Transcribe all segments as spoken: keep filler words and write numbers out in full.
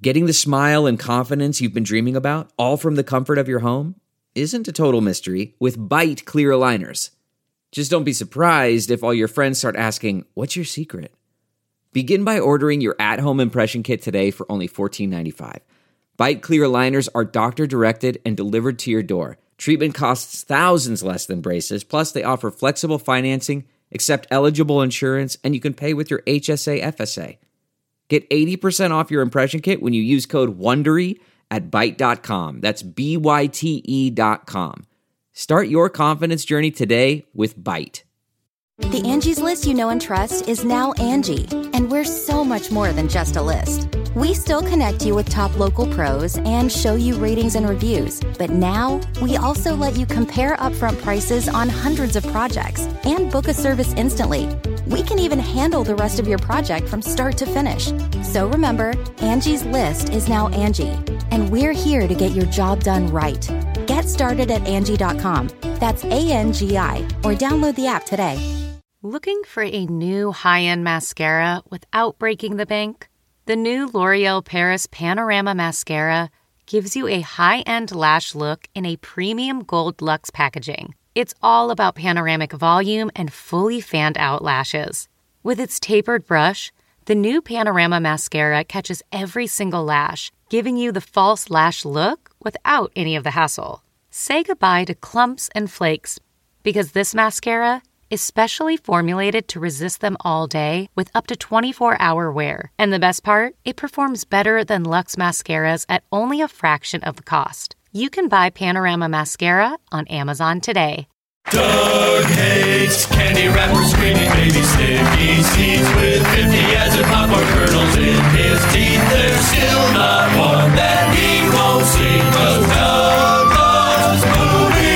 Getting the smile and confidence you've been dreaming about, all from the comfort of your home, isn't a total mystery with Byte clear aligners. Just don't be surprised if all your friends start asking, "What's your secret?" Begin by ordering your at-home impression kit today for only fourteen ninety-five. Byte clear aligners are doctor-directed and delivered to your door. Treatment costs thousands less than braces, plus they offer flexible financing, accept eligible insurance, and you can pay with your H S A F S A. Get eighty percent off your impression kit when you use code WONDERY at byte dot com. That's B Y T E dot com. Start your confidence journey today with Byte. The Angie's List you know and trust is now Angie, and we're so much more than just a list. We still connect you with top local pros and show you ratings and reviews, but now we also let you compare upfront prices on hundreds of projects and book a service instantly. We can even handle the rest of your project from start to finish. So remember, Angie's List is now Angie, and we're here to get your job done right. Get started at Angie dot com. That's A N G I, or download the app today. Looking for a new high-end mascara without breaking the bank? The new L'Oreal Paris Panorama Mascara gives you a high-end lash look in a premium gold luxe packaging. It's all about panoramic volume and fully fanned-out lashes. With its tapered brush, the new Panorama Mascara catches every single lash, giving you the false lash look without any of the hassle. Say goodbye to clumps and flakes, because this mascara is specially formulated to resist them all day with up to twenty-four hour wear. And the best part? It performs better than Luxe mascaras at only a fraction of the cost. You can buy Panorama Mascara on Amazon today. Doug hates candy wrappers, screaming baby sticky seeds with fifty as in popcorn kernels in his teeth. There's still not one that he won't see, 'cause Doug loves movies.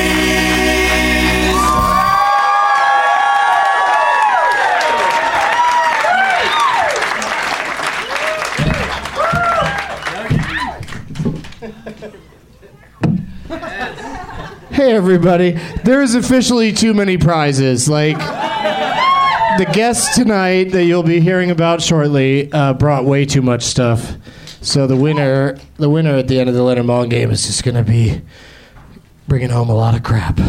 Hey everybody, there's officially too many prizes. Like, the guest tonight that you'll be hearing about shortly uh, brought way too much stuff. So the winner, the winner at the end of the Leonard Maltin game is just gonna be bringing home a lot of crap.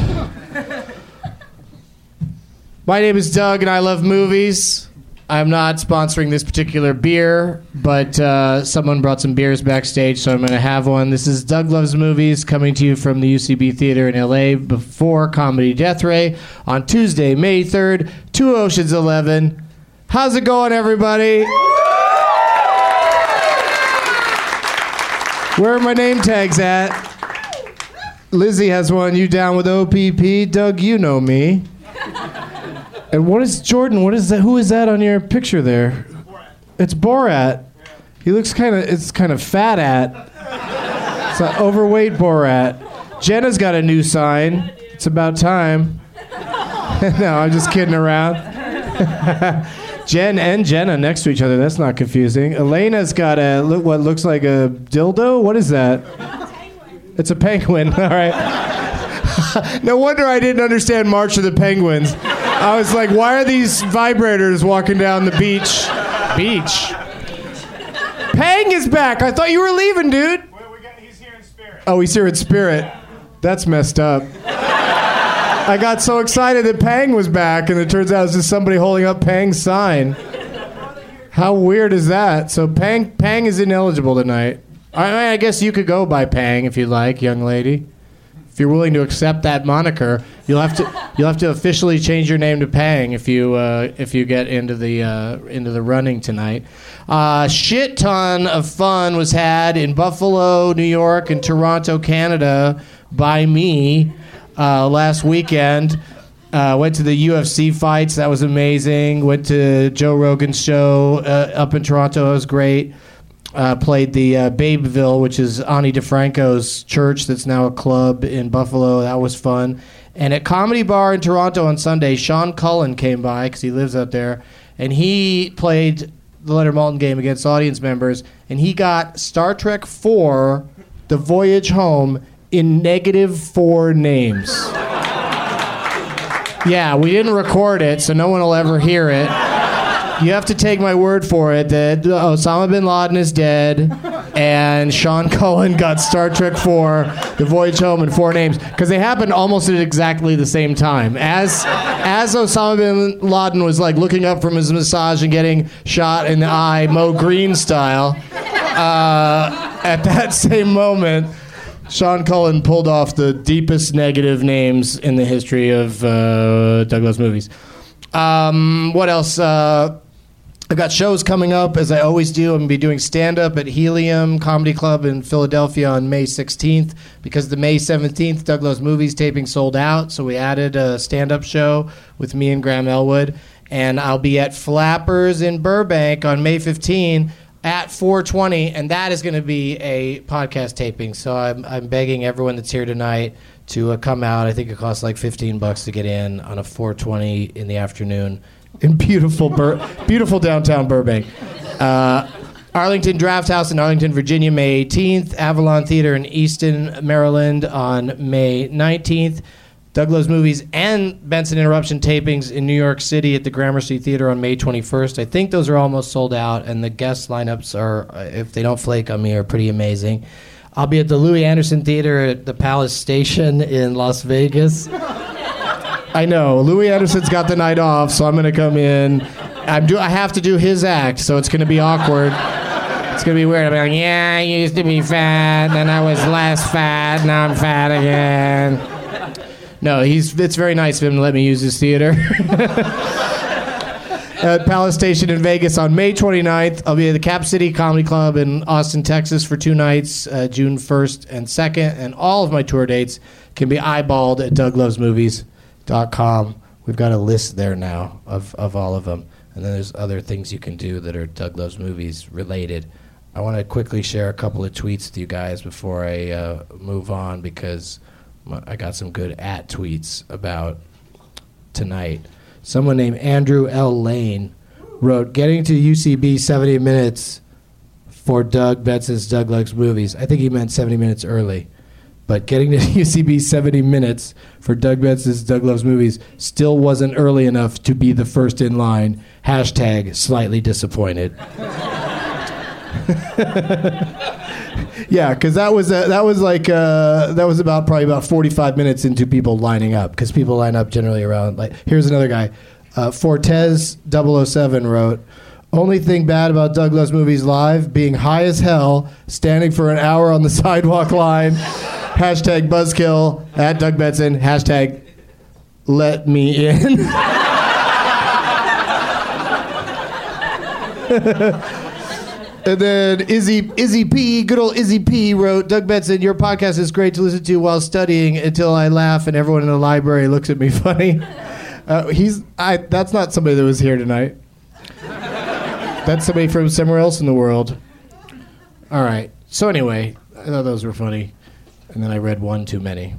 My name is Doug and I love movies. I'm not sponsoring this particular beer, but uh, someone brought some beers backstage, so I'm going to have one. This is Doug Loves Movies, coming to you from the U C B Theater in L A before Comedy Death Ray on Tuesday, May third, two Oceans eleven. How's it going, everybody? Where are my name tags at? Lizzie has one. You down with O P P? Doug, you know me. And what is Jordan? What is that? Who is that on your picture there? Borat. It's Borat. He looks kind of. It's kind of fat at. It's an overweight Borat. Jenna's got a new sign. It's about time. No, I'm just kidding around. Jen and Jenna next to each other. That's not confusing. Elena's got a look. What looks like a dildo? What is that? It's a penguin. All right. No wonder I didn't understand March of the Penguins. I was like, why are these vibrators walking down the beach? Beach. Pang is back. I thought you were leaving, dude. Well, we got, he's here in spirit. Oh, he's here in spirit. That's messed up. I got so excited that Pang was back, and it turns out it's just somebody holding up Pang's sign. How weird is that? So Pang, Pang is ineligible tonight. I, mean, I guess you could go by Pang if you'd like, young lady. If you're willing to accept that moniker, you'll have to you'll have to officially change your name to Pang if you uh, if you get into the uh, into the running tonight. A uh, shit ton of fun was had in Buffalo, New York, and Toronto, Canada, by me uh, last weekend. Uh, went to the U F C fights. That was amazing. Went to Joe Rogan's show uh, up in Toronto. It was great. Uh, played the uh, Babeville, which is Ani DeFranco's church that's now a club in Buffalo. That was fun. And at Comedy Bar in Toronto on Sunday, Sean Cullen came by because he lives out there, and he played the Leonard Maltin game against audience members, and he got Star Trek four, The Voyage Home, in negative four names. Yeah, we didn't record it, so no one will ever hear it. You have to take my word for it that Osama bin Laden is dead. and Sean Cullen got Star Trek four, The Voyage Home, and Four Names, because they happened almost at exactly the same time. As as Osama bin Laden was like looking up from his massage and getting shot in the eye, Mo Green style, uh, at that same moment, Sean Cullen pulled off the deepest negative names in the history of uh, Doug Loves Movies. Um, what else? Uh, I've got shows coming up, as I always do. I'm going to be doing stand-up at Helium Comedy Club in Philadelphia on May sixteenth, because the May seventeenth Doug Loves Movies taping sold out, so we added a stand-up show with me and Graham Elwood. And I'll be at Flappers in Burbank on May fifteenth at four twenty, and that is going to be a podcast taping. So I'm, I'm begging everyone that's here tonight to uh, come out. I think it costs like fifteen bucks to get in on a four twenty in the afternoon in beautiful, Bur- beautiful downtown Burbank. Uh, Arlington Draft House in Arlington, Virginia, May eighteenth. Avalon Theater in Easton, Maryland on May nineteenth. Doug Loves Movies and Benson Interruption tapings in New York City at the Gramercy Theater on May twenty-first. I think those are almost sold out, and the guest lineups are, if they don't flake on me, are pretty amazing. I'll be at the Louis Anderson Theater at the Palace Station in Las Vegas. I know, Louis Anderson's got the night off, so I'm going to come in. I'm do, I have to do his act, so it's going to be awkward. It's going to be weird. I'll be like, yeah, I used to be fat, then I was less fat, now I'm fat again. No, he's. It's very nice of him to let me use his theater. At Palace Station in Vegas on May twenty-ninth. I'll be at the Cap City Comedy Club in Austin, Texas for two nights, uh, June first and second. And all of my tour dates can be eyeballed at doug loves movies dot com. We've got a list there now of, of all of them. And then there's other things you can do that are Doug Loves Movies related. I want to quickly share a couple of tweets with you guys before I uh, move on, because I got some good at tweets about tonight. Someone named Andrew L. Lane wrote, getting to U C B seventy minutes for Doug Benson's Doug Loves Movies. I think he meant seventy minutes early. But getting to U C B seventy minutes for Doug Benson's Doug Loves Movies still wasn't early enough to be the first in line. Hashtag slightly disappointed. Yeah, because that was uh, that was like uh, that was about probably about forty-five minutes into people lining up, because people line up generally around like. Here's another guy, uh, Fortez double oh seven wrote, only thing bad about Doug Loves Movies Live, being high as hell, standing for an hour on the sidewalk line. Hashtag buzzkill at Doug Benson. Hashtag let me in. And then Izzy Izzy P, good old Izzy P wrote, Doug Benson, your podcast is great to listen to while studying until I laugh and everyone in the library looks at me funny. Uh, he's I. That's not somebody that was here tonight. That's somebody from somewhere else in the world. All right. So anyway, I thought those were funny. And then I read one too many.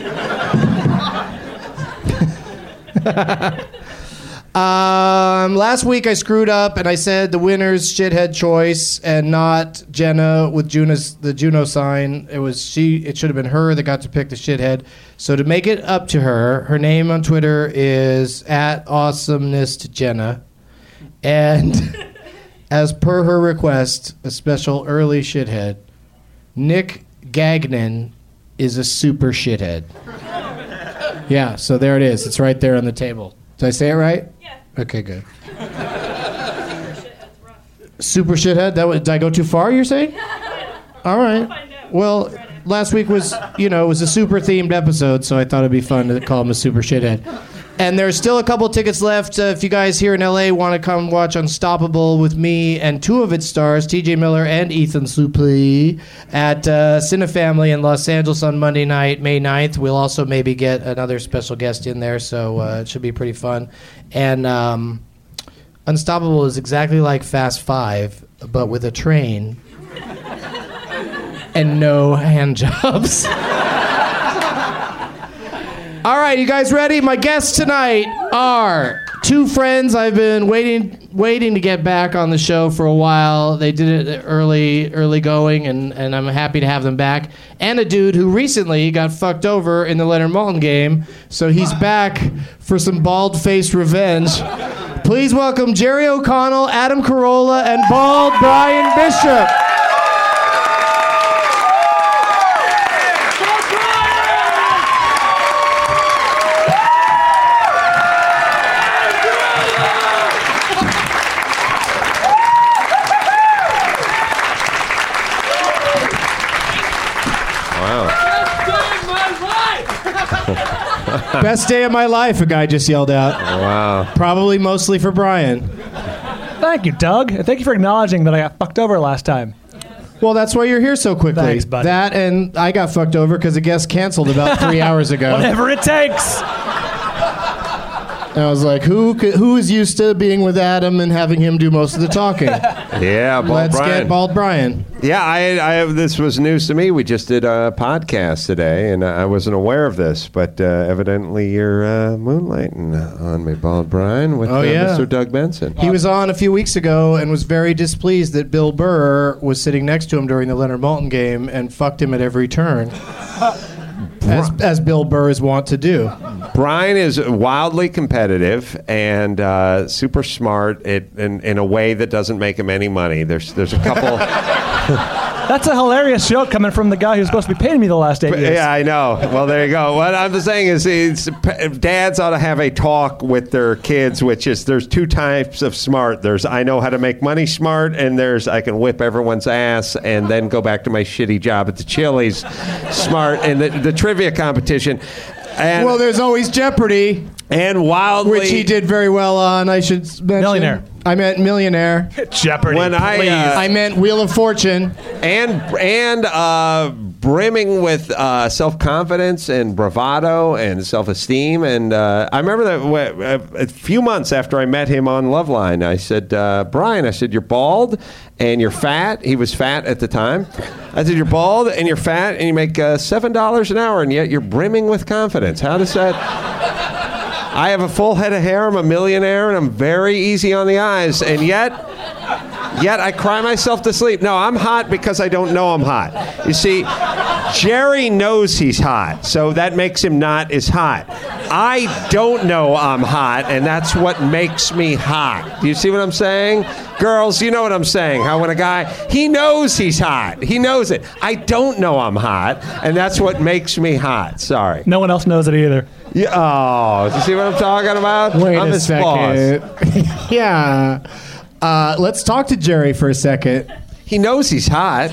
um, last week I screwed up and I said the winner's shithead choice and not Jenna with Juno's, the Juno sign. It was she. It should have been her that got to pick the shithead. So to make it up to her, her name on Twitter is at awesomenessjenna. And as per her request, a special early shithead, Nick Gagnon is a super shithead. Yeah, so there it is. It's right there on the table. Did I say it right? Yeah. Okay, good. Super shithead? That was, did I go too far, you're saying? All right. Well, last week was, you know, it was a super themed episode, so I thought it'd be fun to call him a super shithead. And there's still a couple tickets left. Uh, if you guys here in L A want to come watch Unstoppable with me and two of its stars, T J Miller and Ethan Suplee, at uh, Cinefamily in Los Angeles on Monday night, May ninth. We'll also maybe get another special guest in there, so uh, it should be pretty fun. And um, Unstoppable is exactly like Fast Five, but with a train and no hand jobs. All right, you guys ready? My guests tonight are two friends I've been waiting waiting to get back on the show for a while. They did it early early going, and, and I'm happy to have them back. And a dude who recently got fucked over in the Leonard Maltin game, so he's back for some bald-faced revenge. Please welcome Jerry O'Connell, Adam Carolla, and bald Brian Bishop. Best day of my life, a guy just yelled out. Wow. Probably mostly for Brian. Thank you, Doug. And thank you for acknowledging that I got fucked over last time. Well, that's why you're here so quickly. Thanks, buddy. That and I got fucked over because a guest canceled about three hours ago. Whatever it takes. And I was like, who could, who is used to being with Adam and having him do most of the talking? Yeah, Bald Let's Brian. get Bald Brian. Yeah, I, I, this was news to me. We just did a podcast today, and I wasn't aware of this, but uh, evidently you're uh, moonlighting on me, Bald Brian, with Oh, uh, yeah. Mister Doug Benson. He was on a few weeks ago and was very displeased that Bill Burr was sitting next to him during the Leonard Maltin game and fucked him at every turn. As, as Bill Burr is wont to do. Brian is wildly competitive and uh, super smart it, in, in a way that doesn't make him any money. There's there's a couple... That's a hilarious joke coming from the guy who's supposed to be paying me the last eight years. Yeah, I know. Well, there you go. What I'm saying is, is dads ought to have a talk with their kids, which is there's two types of smart. There's I know how to make money smart, and there's I can whip everyone's ass and then go back to my shitty job at the Chili's smart. And the, the trivia competition. And, Well, there's always Jeopardy, and wildly... which he did very well on, I should mention. Millionaire. I meant Millionaire. Jeopardy. When I, please. uh, I meant Wheel of Fortune. and and uh, brimming with uh, self-confidence and bravado and self-esteem. And uh, I remember that w- a few months after I met him on Loveline, I said, uh, Brian, I said, you're bald and you're fat. He was fat at the time. I said, you're bald and you're fat and you make uh, seven dollars an hour, and yet you're brimming with confidence. How does that... I have a full head of hair, I'm a millionaire, and I'm very easy on the eyes, and yet, yet I cry myself to sleep. No, I'm hot because I don't know I'm hot. You see, Jerry knows he's hot, so that makes him not as hot. I don't know I'm hot, and that's what makes me hot. Do you see what I'm saying? Girls, you know what I'm saying. How when a guy, he knows he's hot. He knows it. I don't know I'm hot, and that's what makes me hot. Sorry. No one else knows it either. Yeah, oh, do you see what I'm talking about? Wait I'm a his boss. second. Yeah. Uh, let's talk to Jerry for a second. He knows he's hot.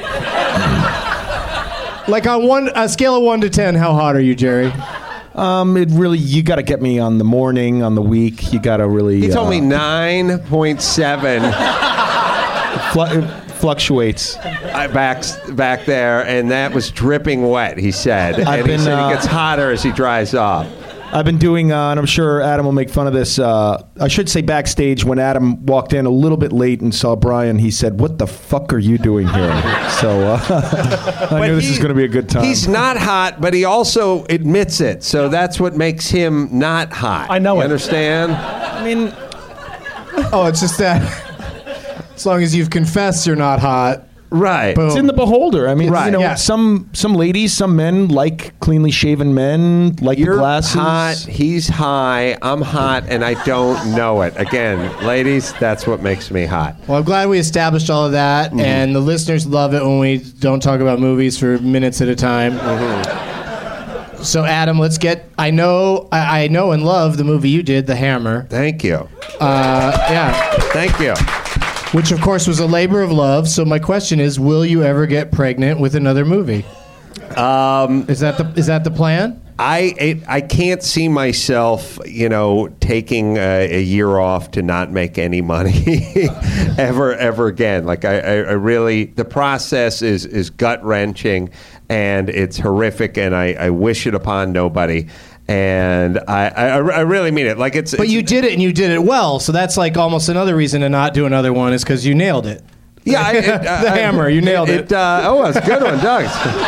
Like on one a scale of one to ten, how hot are you, Jerry? Um, it really, you got to get me on the morning, on the week. You got to really. He told uh, me nine point seven. fl- it fluctuates. I back back there, and that was dripping wet. He said, I've and he been, said uh, he gets hotter as he dries off. I've been doing, uh, and I'm sure Adam will make fun of this. Uh, I should say backstage, when Adam walked in a little bit late and saw Brian, he said, "What the fuck are you doing here?" So uh, I knew this he- was going to be a good time. He's not hot, but he also admits it. So that's what makes him not hot. I know you it. Understand? I mean, Oh, it's just that as long as you've confessed you're not hot. Right. Boom. it's in the beholder. I mean, Right, you know, yeah. some some ladies, some men like cleanly shaven men, like You're the glasses. hot. He's high. I'm hot, and I don't know it. Again, ladies, that's what makes me hot. Well, I'm glad we established all of that, Mm-hmm. and the listeners love it when we don't talk about movies for minutes at a time. Mm-hmm. So, Adam, let's get. I know, I, I know, and love the movie you did, The Hammer. Thank you. Uh, yeah, Thank you. which of course was a labor of love. So, my question is, will you ever get pregnant with another movie? Um, Is that the is that the plan? I it, I can't see myself, you know, taking a, a year off to not make any money ever ever again. Like I, I, I really, the process is is gut wrenching, and it's horrific, and I, I wish it upon nobody. And I, I, I really mean it. Like it's. But it's, you did it, and you did it well. So that's like almost another reason to not do another one is because you nailed it. Yeah, I, it, uh, The Hammer, you nailed it. it uh, oh, that's a good one, Doug.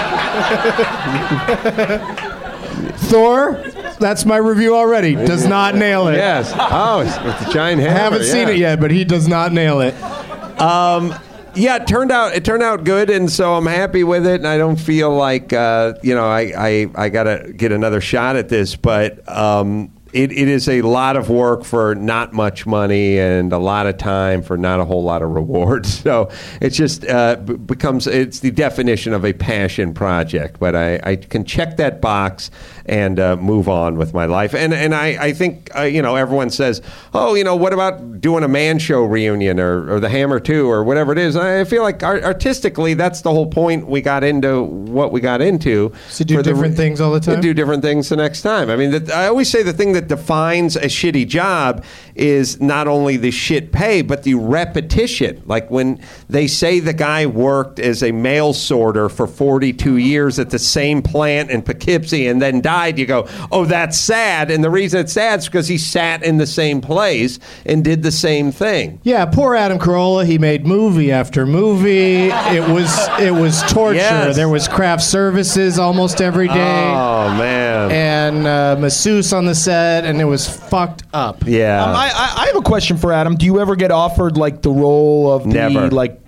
Thor, that's my review already. Does not nail it. Yes. Oh, it's with the giant I hammer. haven't seen yeah. it yet, but he does not nail it. Um, yeah, it turned out it turned out good, and so I'm happy with it. And I don't feel like uh, you know I I, I got to get another shot at this, but um, It, it is a lot of work for not much money and a lot of time for not a whole lot of rewards. So it just uh, b- becomes, it's the definition of a passion project. But I, I can check that box and uh, move on with my life. And and I, I think, uh, you know, everyone says, oh, you know, what about doing a Man Show reunion or, or the Hammer two or whatever it is? I feel like art- artistically, that's the whole point we got into what we got into. So do For the different re- things all the time? To do different things the next time. I mean, the, I always say the thing that defines a shitty job is not only the shit pay, but the repetition. Like when they say the guy worked as a mail sorter for forty-two years at the same plant in Poughkeepsie and then died, you go, oh, that's sad. And the reason it's sad is because he sat in the same place and did the same thing. Yeah, poor Adam Carolla. He made movie after movie. It was it was torture. Yes. There was craft services almost every day. Oh, man. And uh, masseuse on the set, and it was fucked up. Yeah. Um, I, I, I have a question for Adam. Do you ever get offered like the role of the Never. like?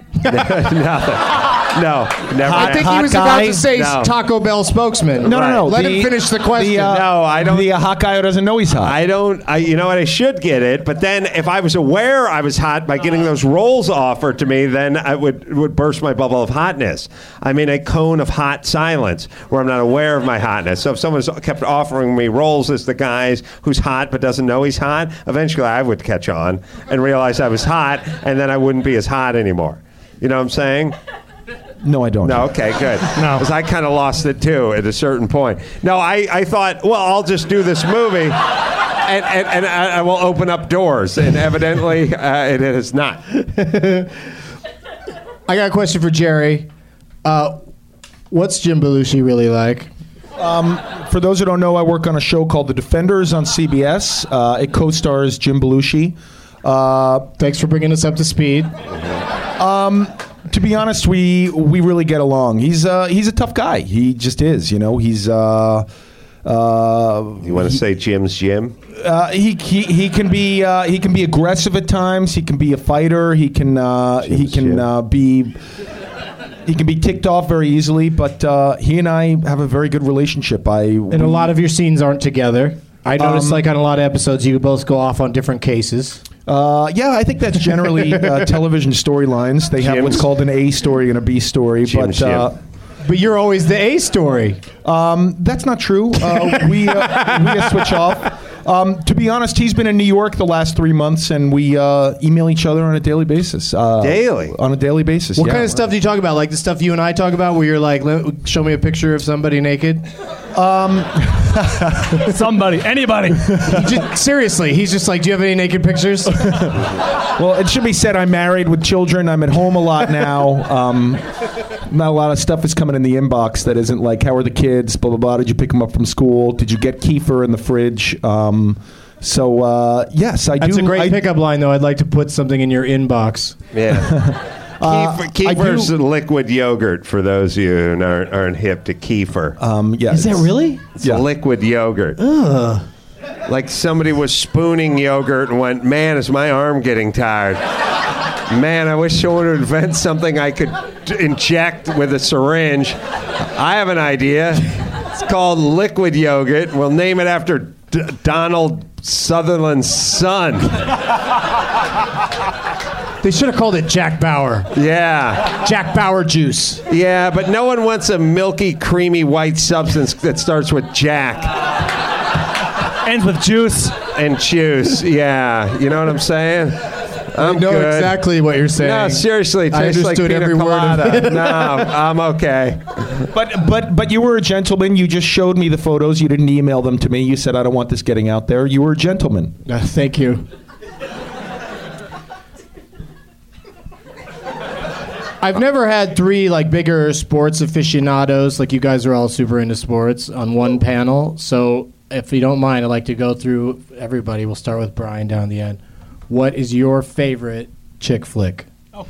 No, never. I think he hot was guy? about to say No. Taco Bell spokesman. No, no, no. Let the- him finish the question. The, uh, No, I don't- The uh, hot guy who doesn't know he's hot. I don't, I, you know what, I should get it, but then if I was aware I was hot by getting those roles offered to me, then I would, it would burst my bubble of hotness. I'm in a cone of hot silence where I'm not aware of my hotness. So if someone's kept offering me roles as the guys who's hot but doesn't know he's hot, eventually I would catch on and realize I was hot, and then I wouldn't be as hot anymore. You know what I'm saying? no, I don't. No, okay, good. No. Because I kind of lost it, too, at a certain point. No, I, I thought, well, I'll just do this movie, and, and, and I, I will open up doors. And evidently, uh, it is not. I got a question for Jerry. Uh, what's Jim Belushi really like? Um, for those who don't know, I work on a show called The Defenders on C B S. Uh, it co-stars Jim Belushi. Uh, Thanks for bringing us up to speed. Um, to be honest, we we really get along. He's uh, he's a tough guy. He just is. You know, he's. Uh, uh, You want to say Jim's Jim? Uh, he, he he can be uh, he can be aggressive at times. He can be a fighter. He can uh, he Jim's can Jim. uh, be. He can be ticked off very easily, but uh, he and I have a very good relationship. I And a lot of your scenes aren't together. I noticed, Um, like, on a lot of episodes, you both go off on different cases. Uh, yeah, I think that's generally uh, television storylines. They have Jim's- what's called an A story and a B story, Jim's but uh, Jim. But you're always the A story. um, that's not true. Uh, we uh, we uh, switch off. Um, to be honest, he's been in New York the last three months, and we uh, email each other on a daily basis. Uh, Daily? on a daily basis. What yeah. kind of stuff do you talk about? Like the stuff you and I talk about, where you're like, "Let- show me a picture of somebody naked. Somebody, anybody. He just, seriously, he's just like, do you have any naked pictures? Well, it should be said I'm married with children. I'm at home a lot now. Um, not a lot of stuff is coming in the inbox that isn't like, how are the kids? Blah, blah, blah. Did you pick them up from school? Did you get kefir in the fridge? Um, so, uh, yes, I That's do. a great I, pickup line, though. I'd like to put something in your inbox. Yeah. Uh, Kefir, I Kefir's do- liquid yogurt, for those of you who aren't, aren't hip to kefir. Um, yeah, Is that it's- really? It's yeah. liquid yogurt. Like somebody was spooning yogurt and went, man, is my arm getting tired? Man, I wish someone would invent something I could t- inject with a syringe. I have an idea. It's called liquid yogurt. We'll name it after D- Donald Sutherland's son. They should have called it Jack Bauer. Yeah. Jack Bauer juice. Yeah, but no one wants a milky, creamy white substance that starts with Jack Ends with juice. and juice. Yeah. You know what I'm saying? I'm I know good. exactly what you're saying. No, seriously, it I tastes like understood pina every word of colada. it. No, I'm okay. But but but you were a gentleman. You just showed me the photos. You didn't email them to me. You said, I don't want this getting out there. You were a gentleman. Uh, thank you. I've never had three like bigger sports aficionados, like you guys are all super into sports, on one panel. So if you don't mind, I'd like to go through everybody. We'll start with Brian down the end. What is your favorite chick flick? Well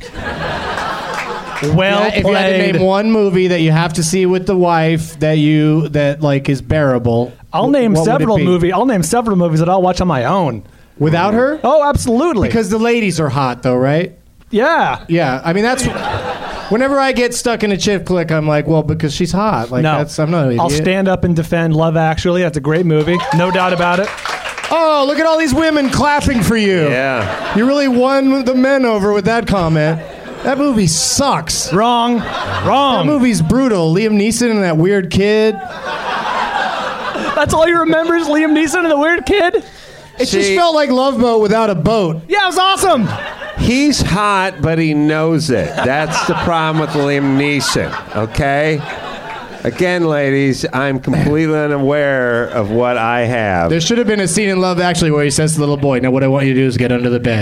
Yeah, if you had to played. name one movie that you have to see with the wife that you that like is bearable, I'll wh- name what would it several be? movie. I'll name several movies that I'll watch on my own. Without her? Oh, absolutely. Because the ladies are hot, though, right? yeah. Yeah, I mean that's. Whenever I get stuck in a chick flick, I'm like, well, because she's hot. Like no, that's I'm not an idiot. I'll stand up and defend Love Actually. That's a great movie, no doubt about it. Oh, look at all these women clapping for you. Yeah. You really won the men over with that comment. That movie sucks. Wrong. Wrong. That movie's brutal. Liam Neeson and that weird kid. That's all you remember is Liam Neeson and the weird kid? It See, just felt like Love Boat without a boat. Yeah, it was awesome. He's hot, but he knows it. That's the problem with Liam Neeson, okay? Again, ladies, I'm completely unaware of what I have. There should have been a scene in Love Actually where he says to the little boy, now what I want you to do is get under the bed.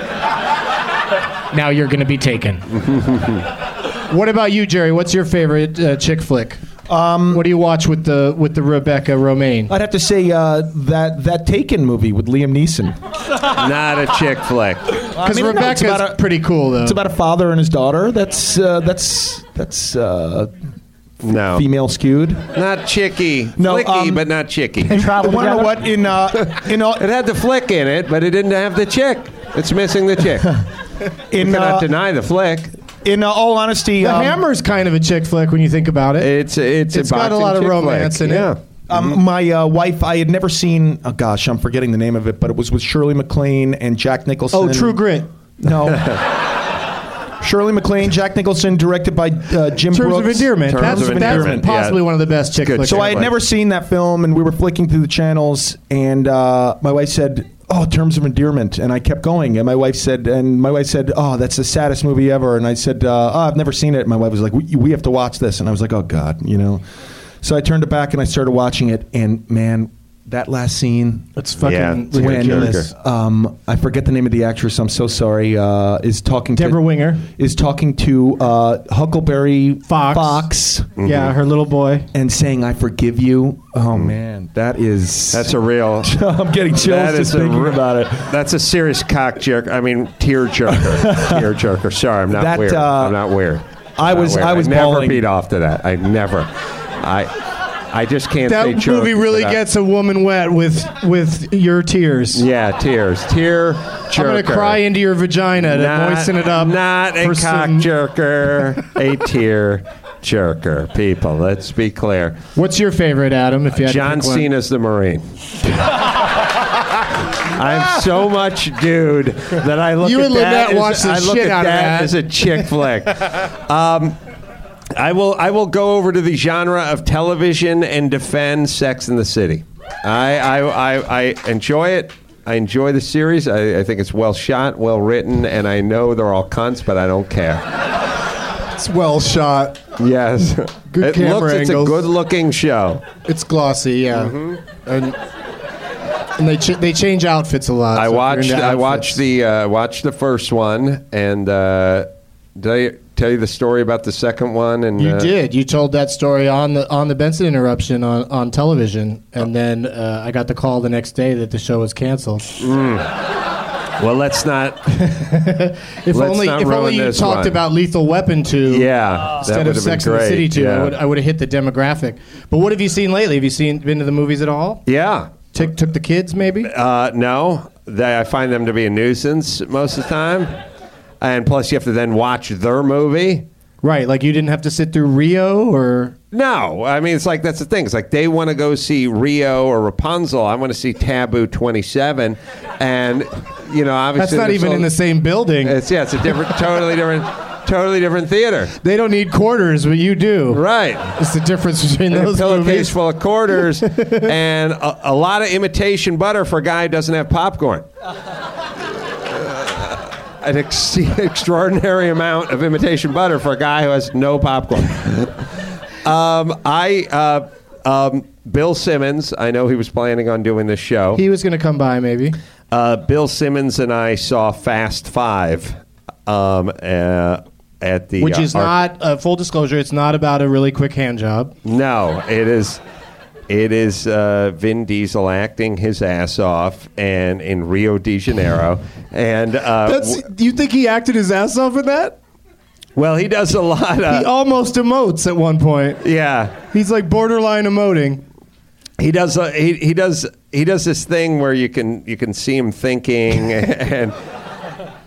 Now you're going to be taken. What about you, Jerry? What's your favorite uh, chick flick? Um, what do you watch with the with the Rebecca Romaine? I'd have to say uh, that that Taken movie with Liam Neeson. Not a chick flick. Because I mean, no, Rebecca's it's about a- pretty cool, though. It's about a father and his daughter. That's uh, that's that's uh, No. female skewed. Not chicky. No, Flicky, um, but not chicky. They travel Want to know together. what in uh, in uh, It had the flick in it, but it didn't have the chick. It's missing the chick. in You cannot uh, deny the flick. in uh, all honesty, the um, Hammer's kind of a chick flick when you think about it. It's it's, It's a got a boxing lot of chick romance flick. in it. Yeah. Um, my uh, wife, I had never seen. Oh gosh, I'm forgetting the name of it, but it was with Shirley MacLaine and Jack Nicholson. Oh, True Grit. No. Shirley MacLaine, Jack Nicholson, directed by uh, Jim Terms Brooks. of Endearment. Terms That's, of that's Endearment, possibly yeah. one of the best chick good flicks. So I had Like- never seen that film, and we were flicking through the channels, and uh, my wife said, "Oh, Terms of Endearment," and I kept going, and my wife said, and my wife said, "Oh, that's the saddest movie ever," and I said, uh, "Oh, I've never seen it." And my wife was like, "We, we have to watch this," and I was like, "Oh God," you know. So I turned it back and I started watching it, and man, that last scene. It's fucking Yeah, it's a good ridiculous. joker. Um, I forget the name of the actress. I'm so sorry. Uh, is talking Deborah to Winger. is talking to uh, Huckleberry Fox. Fox Yeah, her little boy. and saying, "I forgive you." Oh man, that is That's a real. I'm getting chills That just is a thinking re- about it. That's a serious cock jerk. I mean, tear jerker. Tear jerker. Sorry, I'm not That, weird. uh, I'm not weird. I I'm not was- weird. I was never bawling. beat off to that. I never. I. I just can't say That joke movie really without- gets a woman wet with with your tears. Yeah, tears. Tear jerker. I'm gonna cry into your vagina to Not- moisten it up. Not a for cock some- jerker. A tear jerker. People, let's be clear. What's your favorite, Adam? If you had John to pick one? Cena's the Marine. I'm so much dude that I look You at and that. Lynette as, watch the I look shit at out of that, that. as a chick flick. Um, I will. I will go over to the genre of television and defend Sex and the City. I I, I, I enjoy it. I enjoy the series. I, I think it's well shot, well written, and I know they're all cunts, but I don't care. It's well shot. Yes, Good it camera looks. It's a angles. good-looking show. It's glossy, yeah. Mm-hmm. And, and they ch- they change outfits a lot. I so if you're watched. into I outfits- watched the uh, watched the first one, and uh, did I tell you the story about the second one? And You uh, did. You told that story on the on the Benson interruption on, on television, and then uh, I got the call the next day that the show was canceled. Well, let's not. If Let's only not if ruin only you this talked one. about Lethal Weapon two. Yeah, that Instead would of have been Sex and the great, City two, yeah. I would I would have hit the demographic. But what have you seen lately? Have you seen been to the movies at all? Yeah. Took took the kids maybe? Uh, no, they, I find them to be a nuisance most of the time, and plus you have to then watch their movie. Right, like you didn't have to sit through Rio or No, I mean it's like that's the thing. It's like they want to go see Rio or Rapunzel. I want to see Taboo twenty-seven, and you know obviously that's not there's even all- in the same building. It's yeah, it's a different, totally different, totally different theater. They don't need quarters, but you do. Right. It's the difference between And a those pillowcase movies. full of quarters and a, a lot of imitation butter for a guy who doesn't have popcorn. An ex- extraordinary amount of imitation butter for a guy who has no popcorn. um, I uh, um, Bill Simmons. I know he was planning on doing this show. He was going to come by maybe. Uh, Bill Simmons and I saw Fast Five um, uh, at the Which uh, is Ar- not, uh, full disclosure, it's not about a really quick hand job. No, it is. It is uh, Vin Diesel acting his ass off, and in Rio de Janeiro, and uh, That's, w- do you think he acted his ass off in that? well, he does a lot. He Of, almost emotes at one point. yeah, He's like borderline emoting. he does. Uh, he he does. He does this thing where you can you can see him thinking, and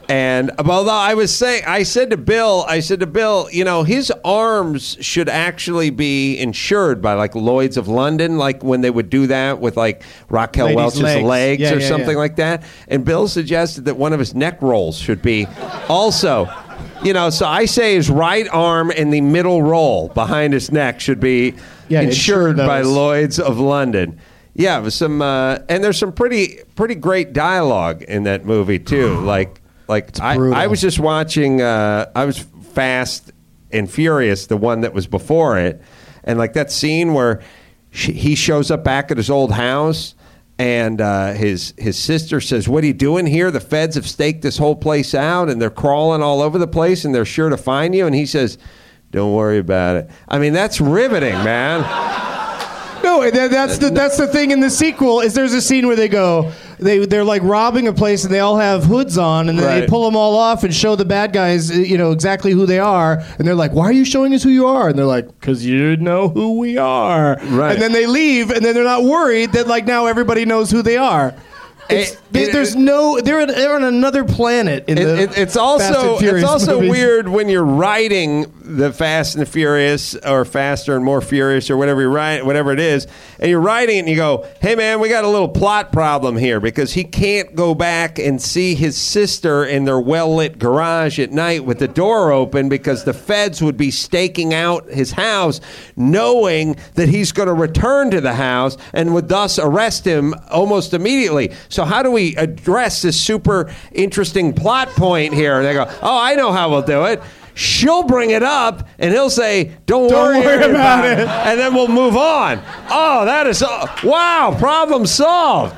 And although I was saying, I said to Bill, I said to Bill, you know, his arms should actually be insured by like Lloyd's of London, like when they would do that with like Raquel Ladies' Welch's legs, legs. Yeah, or yeah, something yeah. like that. And Bill suggested that one of his neck rolls should be also, you know, so I say his right arm in the middle roll behind his neck should be Yeah, insured insure by those. Lloyd's of London. Yeah, it was some, uh, and there's some pretty pretty great dialogue in that movie too. Like, like I, brutal. I was just watching. Uh, I was Fast and Furious, the one that was before it, and like that scene where she, he shows up back at his old house, and uh, his his sister says, "What are you doing here? The feds have staked this whole place out, and they're crawling all over the place, and they're sure to find you." And he says, "Don't worry about it." I mean, that's riveting, man. No, that- that's the that's the thing in the sequel is there's a scene where they go they they're like robbing a place and they all have hoods on and then they Right. pull them all off and show the bad guys you know exactly who they are and they're like, why are you showing us who you are? And they're like, because you know who we are. Right. And then they leave and then they're not worried that like now everybody knows who they are. It's, It- there- it- there's no they're, they're on another planet in It, the it, it's Fast also and Furious it's also movies. weird when you're writing the Fast and Furious or Faster and More Furious or whatever you write, whatever it is, and you're writing it and you go, "Hey man, we got a little plot problem here because he can't go back and see his sister in their well-lit garage at night with the door open because the feds would be staking out his house, knowing that he's going to return to the house and would thus arrest him almost immediately." So how do we address this super interesting plot point here? And they go, "Oh, I know how we'll do it. She'll bring it up, and he'll say, don't, Don't worry, worry about, about it. it." And then we'll move on. Oh, that is, uh, wow, problem solved.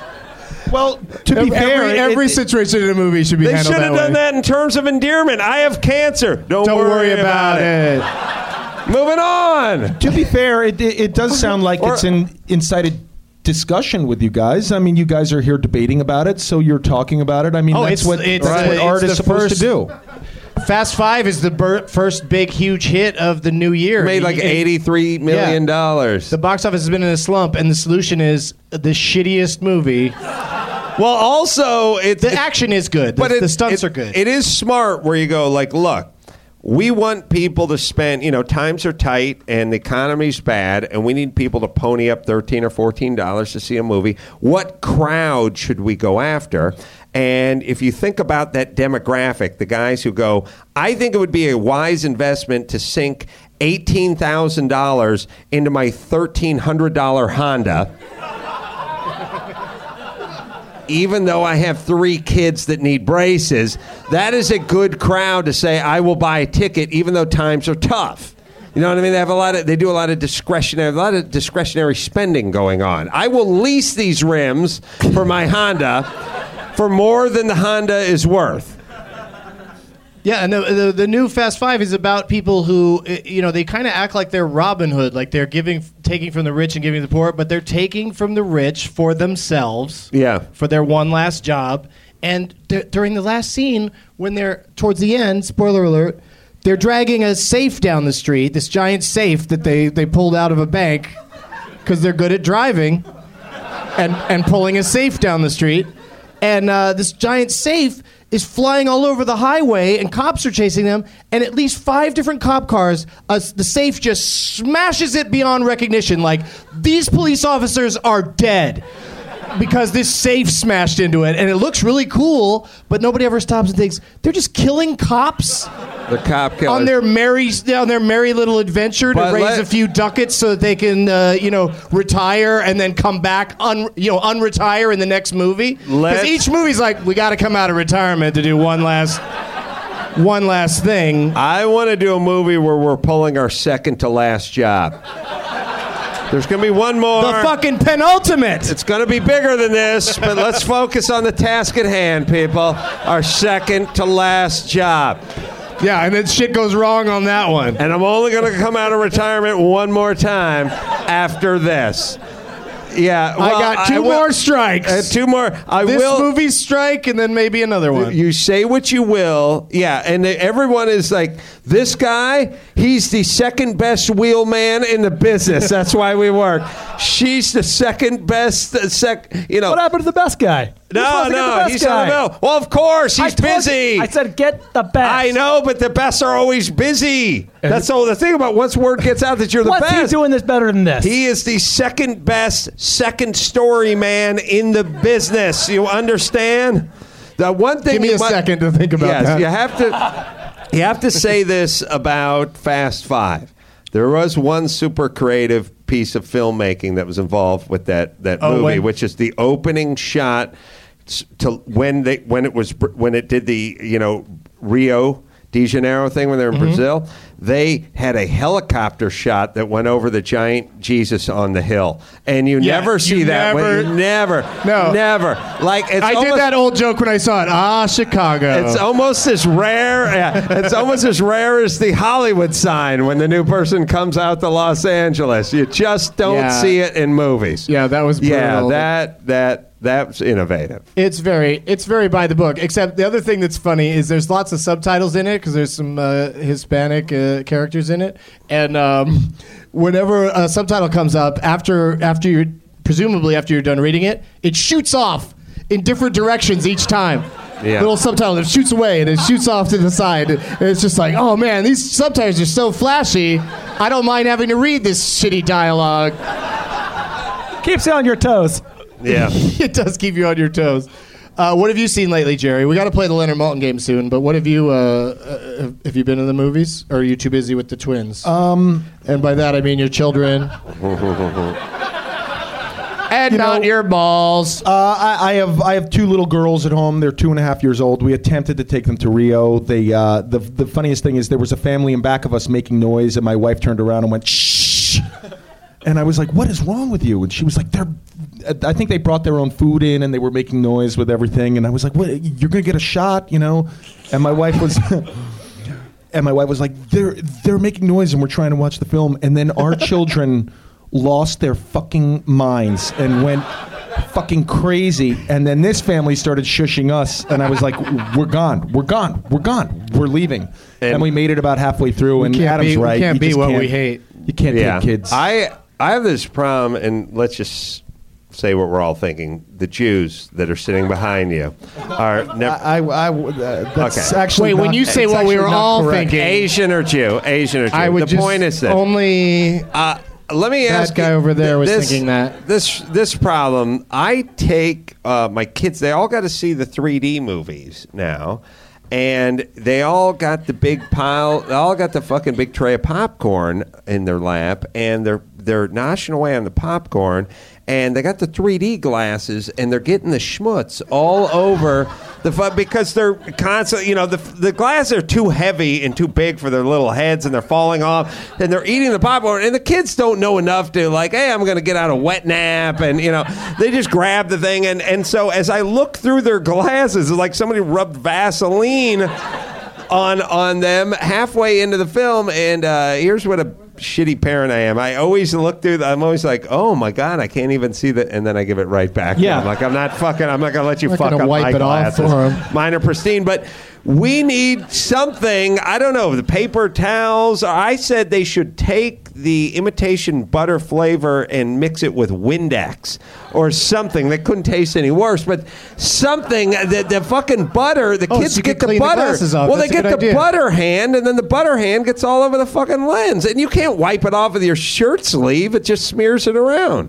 Well, to be Every, fair, every, it- every it- situation in a movie should be They handled should have that done way. that in terms of endearment. I have cancer. Don't, Don't worry about it. it. Moving on. to be fair, it, it, it does sound like Or- it's an incited discussion with you guys. I mean, you guys are here debating about it, so you're talking about it. I mean, Oh, that's it's- what, it's that's the- what art it's is the supposed first- to do. Fast Five is the ber- first big, huge hit of the new year. Made like It- eighty-three million dollars. The box office has been in a slump, and the solution is the shittiest movie. Well, also, it's The action is good, but the, it- the stunts it- are good. It is smart where you go like, look, we want people to spend, you know, times are tight and the economy's bad, and we need people to pony up thirteen or fourteen dollars to see a movie. What crowd should we go after? And if you think about that demographic, the guys who go, I think it would be a wise investment to sink eighteen thousand dollars into my thirteen hundred dollars Honda. Even though I have three kids that need braces, that is a good crowd to say, I will buy a ticket even though times are tough. You know what I mean? They have a lot of, they do a lot of discretionary, a lot of discretionary spending going on. I will lease these rims for my Honda for more than the Honda is worth. Yeah, and the, the the new Fast Five is about people who, uh, you know, they kind of act like they're Robin Hood, like they're giving, taking from the rich and giving to the poor, but they're taking from the rich for themselves. Yeah. For their one last job, and d- during the last scene, when they're towards the end, spoiler alert, they're dragging a safe down the street, this giant safe that they they pulled out of a bank, because they're good at driving, and and pulling a safe down the street, and uh, this giant safe is flying all over the highway, and cops are chasing them, and at least five different cop cars, uh, the safe just smashes it beyond recognition. Like, these police officers are dead because this safe smashed into it, and it looks really cool, but nobody ever stops and thinks, they're just killing cops The cop killers. on their merry on their merry little adventure to But raise let- a few ducats so that they can uh, you know retire and then come back un you know unretire in the next movie. Because Let's- each movie's like, we got to come out of retirement to do one last one last thing. I want to do a movie where we're pulling our second to last job. There's going to be one more. The fucking penultimate. It's going to be bigger than this, but let's focus on the task at hand, people. Our second to last job. Yeah, and then shit goes wrong on that one. And I'm only going to come out of retirement one more time after this. Yeah, well, I got two will- more strikes. Uh, two more. I this will. movie strike, and then maybe another one. You say what you will. Yeah, and everyone is like, this guy, he's the second best wheelman in the business. That's why we work. She's the second best, uh, sec, you know. What happened to the best guy? No, supposed to get the no, best he's guy. on the bill. Well, of course, he's I told busy. you- I said get the best. I know, but the best are always busy. That's all the thing about once word gets out that you're the What's best. he doing this better than this? He is the second best, second story man in the business. You understand? The one thing Give me you a mu- second to think about yes, that. you have to. You have to say this about Fast Five. There was one super creative piece of filmmaking that was involved with that that Oh, movie, when- which is the opening shot s- to when they when it was when it did the you know Rio de Janeiro thing when they were in Mm-hmm. Brazil. They had a helicopter shot that went over the giant Jesus on the hill, and you Yeah, never you see that. when- never- you never, No. never. Like it's I almost, did that old joke when I saw it. Ah, Chicago. It's almost as rare. Yeah, it's almost as rare as the Hollywood sign when the new person comes out to Los Angeles. You just don't Yeah. see it in movies. Yeah, that was yeah. brutal. That that that's innovative. It's very, it's very by the book. Except the other thing that's funny is there's lots of subtitles in it because there's some uh, Hispanic uh, characters in it, and um, whenever a subtitle comes up after after you're presumably after you're done reading it, it shoots off in different directions each time. Yeah. Little subtitle, it shoots away and it shoots off to the side. And it's just like, oh man, these subtitles are so flashy. I don't mind having to read this shitty dialogue. Keeps you on your toes. Yeah. It does keep you on your toes. Uh, what have you seen lately, Jerry? We got to play the Leonard Maltin game soon, but what have you? Uh, uh, have- have you been in the movies, or are you too busy with the twins? Um, and by that I mean your children. And You not know- your balls. Uh, I, I have I have two little girls at home. They're two and a half years old. We attempted to take them to Rio. They uh, the the funniest thing is there was a family in back of us making noise, and my wife turned around and went shh. And I was like, "What is wrong with you?" And she was like, "They're." I think they brought their own food in, and they were making noise with everything. And I was like, "What? You're gonna get a shot, you know?" And my wife was. And my wife was like, "They're they're making noise, and we're trying to watch the film." And then our children lost their fucking minds and went fucking crazy. And then this family started shushing us, and I was like, "We're gone, we're gone, we're gone, we're leaving." And, And- we made it about halfway through. And can't Adam's be- we right, can't you be just what we can't- hate. You can't Yeah. take kids. I I have this problem, and let's just say what we're all thinking. The Jews that are sitting behind you are never. I, I, uh, that's Okay. actually Wait, when not- you say it's what we actually were not all correct. thinking- Asian or Jew, Asian or Jew. I would the just point is this. only. Uh, let me That ask guy you, over there was this, thinking that. this this problem. I take uh, my kids. They all got to see the three D movies now, and they all got the big pile. They all got the fucking big tray of popcorn in their lap, and they're they're noshing away on the popcorn. And they got the three D glasses, and they're getting the schmutz all over the fu- because they're constantly, you know, the the glasses are too heavy and too big for their little heads, and they're falling off, and they're eating the popcorn, and the kids don't know enough to like, hey, I'm going to get out a wet nap, and you know, they just grab the thing, and and so as I look through their glasses, it's like somebody rubbed Vaseline on on them halfway into the film, and uh, here's what a shitty parent I am. I always look through. The, I'm always like, oh my god, I can't even see that, and then I give it right back. to Yeah. them. Like I'm not fucking. I'm not gonna let you Not fuck gonna up wipe my it off glasses. for 'em. Mine are pristine, but we need something. I don't know, the paper towels. I said they should take the imitation butter flavor and mix it with Windex or something. That couldn't taste any worse, but something. The, the fucking butter. The Oh, kids so you get could the clean the butter. glasses off. Well, That's they a get good the idea. butter hand, and then the butter hand gets all over the fucking lens, and you can't wipe it off with your shirt sleeve. It just smears it around.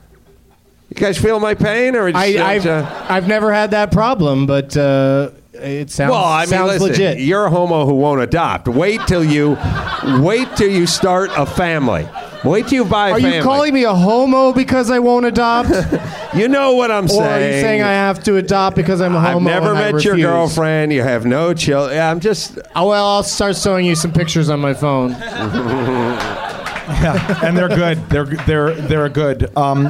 You guys feel my pain, or I, just, I've, uh, I've never had that problem, but uh, it sounds well, I mean, sounds listen, legit. you're a homo who won't adopt. Wait till you, wait till you start a family. Wait till you buy a Are family. you calling me a homo because I won't adopt? You know what I'm Or saying? are you saying I have to adopt because I'm a homo? I've never and I met your refuse? girlfriend. You have no chill. Yeah, I'm just. Oh, well, I'll start showing you some pictures on my phone. Yeah, and they're good. They're they're they're good. Um,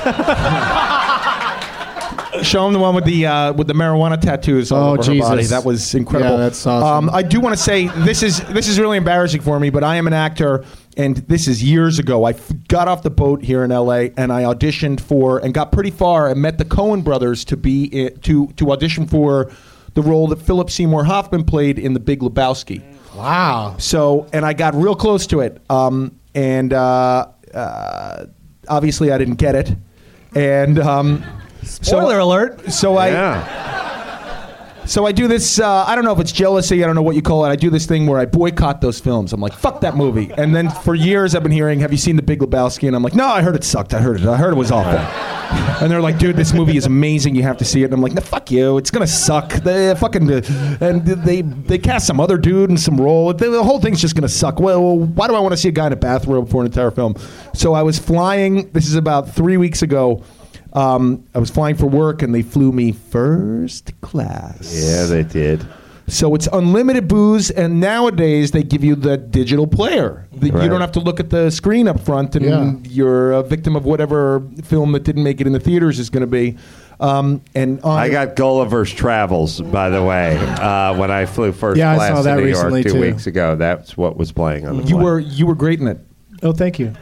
show them the one with the uh, with the marijuana tattoos all Oh, over her Jesus. body. That was incredible. Yeah, that's awesome. Um, I do want to say this is this is really embarrassing for me, but I am an actor, and this is years ago. I f- got off the boat here in L A and I auditioned for and got pretty far and met the Coen brothers to be i- to to audition for the role that Philip Seymour Hoffman played in The Big Lebowski. Wow. So, and I got real close to it, um, and uh, uh, obviously I didn't get it, and um, Spoiler alert. So I. Yeah. So I do this, uh, I don't know if it's jealousy, I don't know what you call it. I do this thing where I boycott those films. I'm like, fuck that movie. And then for years I've been hearing, have you seen The Big Lebowski? And I'm like, no, I heard it sucked. I heard it. I heard it was awful. And they're like, dude, this movie is amazing. You have to see it. And I'm like, no, fuck you. It's going to suck. They fucking, and they they cast some other dude in some role. The, the whole thing's just going to suck. Well, why do I want to see a guy in a bathrobe for an entire film? So I was flying, this is about three weeks ago. Um, I was flying for work, and they flew me first class. Yeah, they did. So it's unlimited booze, and nowadays they give you the digital player. The, Right. You don't have to look at the screen up front, and Yeah. you're a victim of whatever film that didn't make it in the theaters is going to be. Um, and on I got Gulliver's Travels, by the way, uh, when I flew first Yeah, I class saw to that New recently, York two too. weeks ago. That's what was playing on the you plane. were you were great in it. Oh, thank you.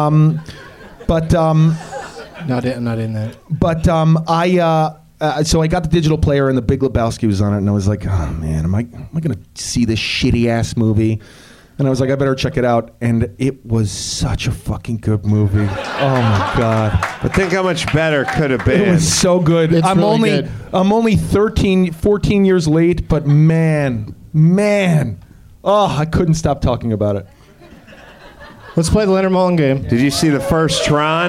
But um, Not in, not in that. But um, I uh, uh, so I got the digital player, and The Big Lebowski was on it, and I was like, oh man, am I am I gonna see this shitty ass movie? And I was like, I better check it out, and it was such a fucking good movie. Oh my god, But think how much better could have been. it was so good. It's I'm really only good. I'm only thirteen, fourteen years late, but man, man, oh, I couldn't stop talking about it. Let's play the Leonard Mullen game. Did you see the first Tron?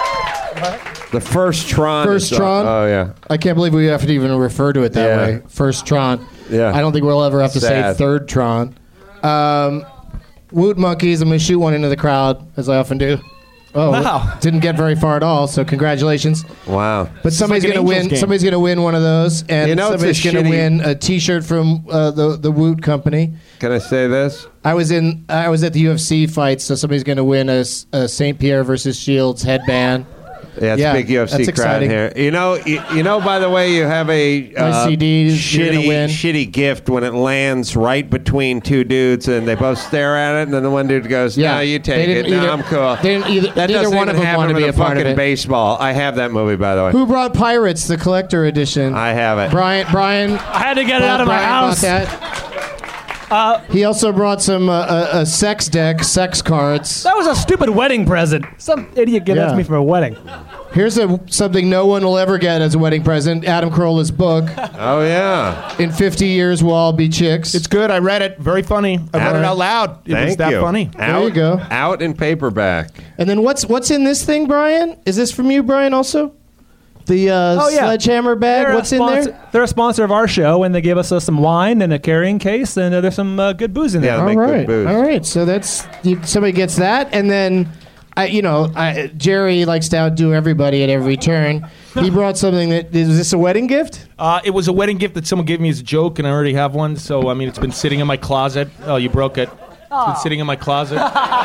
The first Tron. First is- Tron? Oh, yeah. I can't believe we have to even refer to it that Yeah. way. First Tron. Yeah. I don't think we'll ever have to Sad. say third Tron. Um, Woot Monkeys. I'm going to shoot one into the crowd, as I often do. Oh, Wow. didn't get very far at all, so congratulations. Wow. But somebody's like an going to Angels win. game. Somebody's going to win one of those, and You know, it's a somebody's going to shitty- win a T-shirt from uh, the the Woot Company. Can I say this? I was in. I was at the U F C fight, so somebody's going to win a, s- a Saint Pierre versus Shields headband. Yeah, it's Yeah, a big U F C that's crowd exciting. here. You know, you, you know. By the way, you have a uh, C Ds, you're gonna shitty, win. shitty gift when it lands right between two dudes, and they both stare at it, and then the one dude goes, Yeah, "No, you they take it. didn't No, either- I'm cool." they didn't either- that neither doesn't one of even them happen wanted to with be a part of fucking it. baseball. I have that movie, by the way. Who brought Pirates, the collector edition? I have it. Brian. Brian. I had to get it out of my Brian house. bought that. he also brought some uh, a, a sex deck, sex cards. That was a stupid wedding present. Some idiot gave that Yeah. to me for a wedding. Here's a something no one will ever get as a wedding present. Adam Carolla's book. Oh yeah. In fifty years, we'll all be chicks. It's good. I read it. Very funny. I read it out loud. It Thank was that you. funny. Out, you go. Out in paperback. And then what's what's in this thing, Brian? Is this from you, Brian? Also, the uh, Oh, yeah. sledgehammer bag. They're a What's in sponsor- there? They're a sponsor of our show, and they give us uh, some wine and a carrying case, and uh, there's some uh, good booze in Yeah, there. they All make good right, booze. all right. So that's you, somebody gets that, and then, I, you know, I, Jerry likes to outdo everybody at every turn. He brought something that is this a wedding gift? Uh, it was a wedding gift that someone gave me as a joke, and I already have one. So I mean, it's been sitting in my closet. Oh, you broke it. It's been sitting in my closet.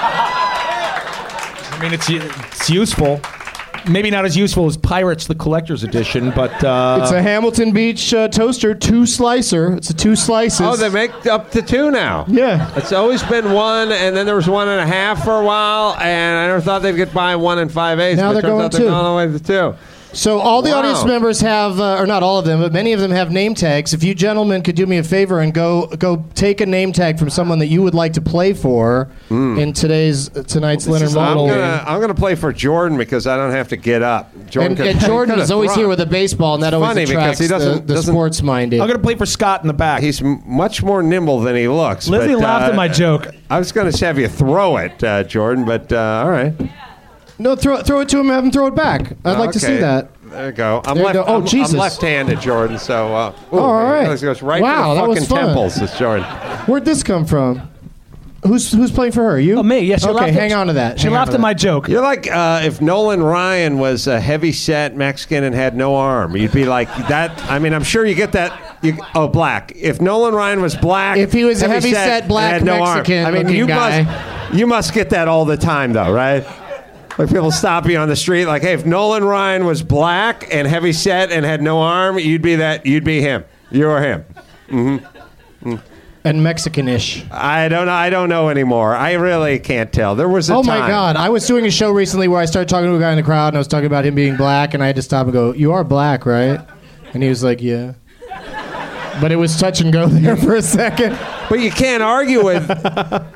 I mean, it's it's useful. Maybe not as useful as Pirates, the collector's edition, but uh, It's a Hamilton Beach uh, toaster, two slicer. It's a two slices. Oh, they make up to two now. Yeah. It's always been one, and then there was one and a half for a while, and I never thought they'd get by one and five eighths. Now but they're it turns going out they're two. going all the way to two. So all the Wow. audience members have, uh, or not all of them, but many of them have name tags. If you gentlemen could do me a favor and go go take a name tag from someone that you would like to play for in today's uh, tonight's Leonard I'm Mullen game. gonna I'm gonna play for Jordan because I don't have to get up. Jordan And, could- and Jordan could is have always thrown. here with a baseball, and that always funny because attracts he doesn't- the, the doesn't- sports minded. I'm gonna play for Scott in the back. He's m- much more nimble than he looks. Lizzie but, laughed uh, at my joke. I was going to have you throw it, uh, Jordan, but uh, all right. No, throw throw it to him and have him throw it back. I'd like to see Okay. that. There you go. I'm, There you left, go. Oh, I'm, Jesus. I'm left-handed, Jordan. So, uh, ooh, Oh, all right. It goes right Wow, to that the was fucking fun. temples. This Jordan. Where'd this come from? Who's who's playing for her? You? Oh, me. Yeah, she Okay, laughed hang at, on to that. She Hang on laughed to at my that. joke. You're like uh, if Nolan Ryan was a heavy-set Mexican and had no arm. You'd be like that. I mean, I'm sure you get that. You, oh, black. If Nolan Ryan was black, If he was a heavy-set, heavy-set and black had no arm. Mexican I mean, looking you guy. must you must get that all the time, though, right? Like people stop you on the street, like, hey, if Nolan Ryan was black and heavy set and had no arm, you'd be that. You'd be him. You're him. Mm-hmm. Mm. And Mexican-ish. I don't know. I don't know anymore. I really can't tell. There was a Oh time. my God! I was doing a show recently where I started talking to a guy in the crowd, and I was talking about him being black, and I had to stop and go, "You are black, right?" And he was like, "Yeah." But it was touch and go there for a second. But you can't argue with.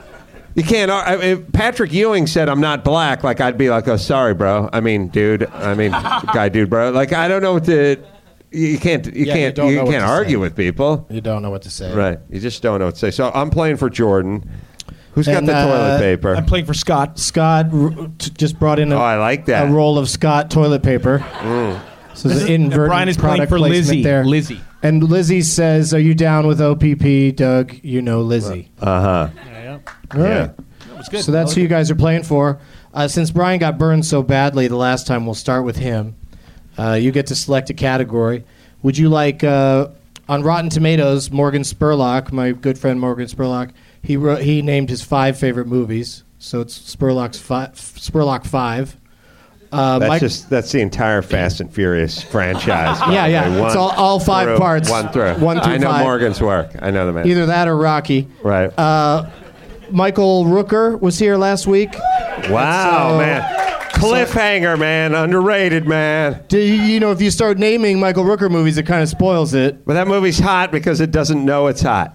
You can't. I mean, Patrick Ewing said, "I'm not black." Like I'd be like, "Oh, sorry, bro. I mean, dude. I mean, guy, dude, bro." Like I don't know what to. You can't. You Yeah, you can't. don't You, know what can't to argue say. with people. You don't know what to say. Right. You just don't know what to say. So I'm playing for Jordan. Who's got And, the uh, toilet paper? I'm playing for Scott. Scott r- t- just brought in a, Oh, I like that. a roll of Scott toilet paper. Mm. So there's an inadvertent Brian is playing product for placement Lizzie. there. Lizzie. And Lizzie says, "Are you down with O P P, Doug? You know Lizzie." Uh huh. All right. So that's who you guys are playing for. Uh, since Brian got burned so badly the last time, we'll start with him. Uh, you get to select a category. Would you like, uh, on Rotten Tomatoes, Morgan Spurlock, my good friend Morgan Spurlock, he wrote, he named his five favorite movies. So it's Spurlock's fi- Spurlock five. Uh, That's Mike- just that's the entire Fast and Furious franchise. by Yeah, the yeah. way. It's all- all five through, parts. One through. One through I know five. Morgan's work. I know the man. Either that or Rocky. Right. Uh, Michael Rooker was here last week. wow, so- man. Cliffhanger, man. Underrated, man. Do you, you know, if you start naming Michael Rooker movies, it kind of spoils it. But that movie's hot because it doesn't know it's hot.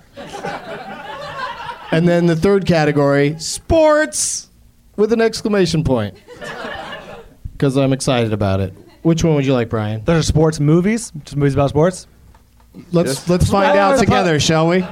And then the third category, sports, with an exclamation point. Because I'm excited about it. Which one would you like, Brian? Those are sports movies, just movies about sports. Let's Just- let's find Well, out the together, po- shall we?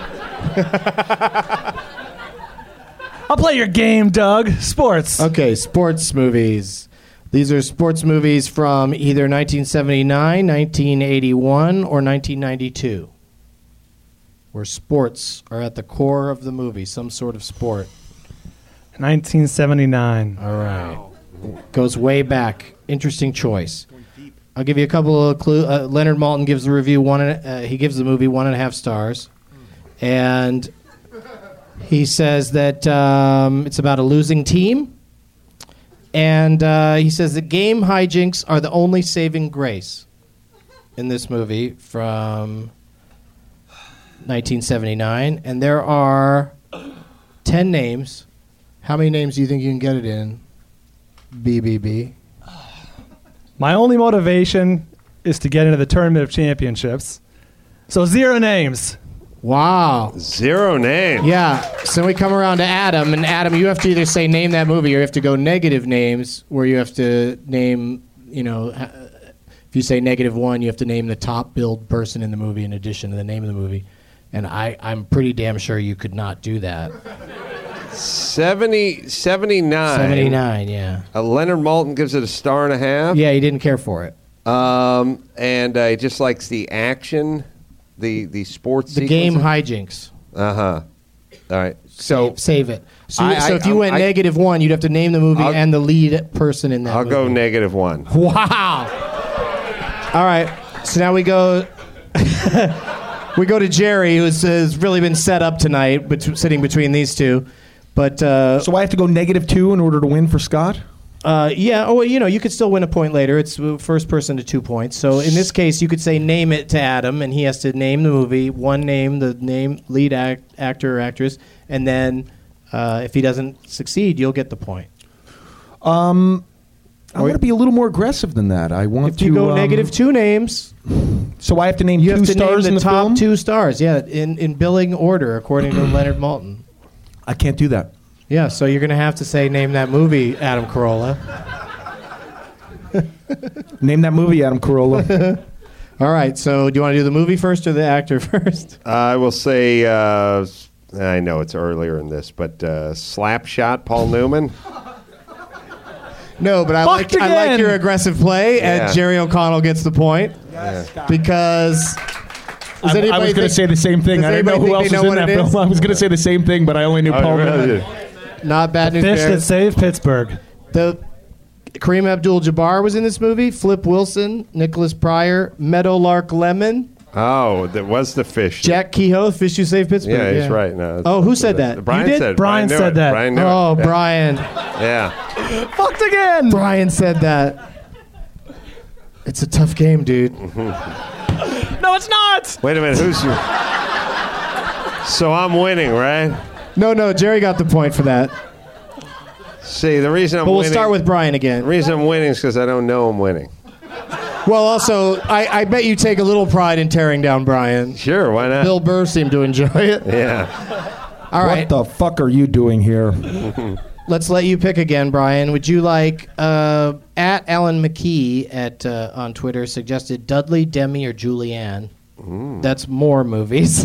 I'll play your game, Doug. Sports. Okay, sports movies. These are sports movies from either nineteen seventy-nine, nineteen eighty-one, or nineteen ninety-two. Where sports are at the core of the movie, some sort of sport. nineteen seventy-nine. All right. Goes way back. Interesting choice. I'll give you a couple of clues. Uh, Leonard Maltin gives the review one. And, uh, he gives the movie one and a half stars, and he says that um, it's about a losing team, and uh, he says that game hijinks are the only saving grace in this movie from nineteen seventy-nine, and there are ten names. How many names do you think you can get it in? B B B. My only motivation is to get into the Tournament of Championships. So zero names. Wow. Zero names. Yeah. So we come around to Adam, and Adam, you have to either say name that movie, or you have to go negative names, where you have to name, you know, ha- if you say negative one, you have to name the top billed person in the movie in addition to the name of the movie. And I, I'm pretty damn sure you could not do that. seventy, seventy-nine. seventy-nine, yeah. Uh, Leonard Maltin gives it a star and a half. Yeah, he didn't care for it. Um, and uh, he just likes the action, the the sports. The game hijinks. Uh huh. All right. So Save, save it. So, I- so I- if you I'm- went I- negative one, you'd have to name the movie I'll- and the lead person in that I'll movie. go negative one. Wow. All right. So now we go. we go to Jerry, who has really been set up tonight, bet- sitting between these two. But uh, So I have to go negative two in order to win for Scott? uh, yeah, oh, well, you know, you could still win a point later. It's uh, first person to two points. So in this case, you could say name it to Adam, and he has to name the movie, one name, the name, lead act, actor or actress, and then uh, if he doesn't succeed, you'll get the point. Um, I want to be a little more aggressive than that. I want If to you go um, negative two names, So I have to name you two have to name stars the, in the top film. two stars. Yeah, in, in billing order according to Leonard Maltin. I can't do that. Yeah, so you're going to have to say name that movie, Adam Carolla. Name that movie, Adam Carolla. All right, so do you want to do the movie first or the actor first? I will say. Uh, I know it's earlier in this, but uh, Slapshot, Paul Newman. No, but I like Fucked I like again. your aggressive play, Yeah. and Jerry O'Connell gets the point because. Does I, I anybody was going to think- say the same thing. does I didn't know anybody who think else they was know in what that it is? film. I was going to say the same thing, but I only knew Oh, Paul really? Newman. Not bad news Fish that bears. saved Pittsburgh. The Kareem Abdul-Jabbar was in this movie. Flip Wilson, Nicholas Pryor, Meadowlark Lemon, Oh, that was the fish. Jack Kehoe, Fish Who Saved Pittsburgh. Yeah, he's right. No, Oh, who said that? Brian You did? said. it. Brian knew said it. that. Brian knew Oh, it. Yeah. Brian. Yeah. Fucked again. Brian said that. It's a tough game, dude. No, it's not. Wait a minute. Who's you? So I'm winning, right? No, no, Jerry got the point for that. See, the reason I'm But we'll winning. start with Brian The again. reason I'm winning is because I don't know I'm winning. Well, also, I, I bet you take a little pride in tearing down Brian. Sure, why not? Bill Burr seemed to enjoy it. Yeah. All what right. the fuck are you doing here? Let's let you pick again, Brian. Would you like uh, at Alan McKee at uh, on Twitter suggested Dudley, Demi, or Julianne? Mm. That's more movies.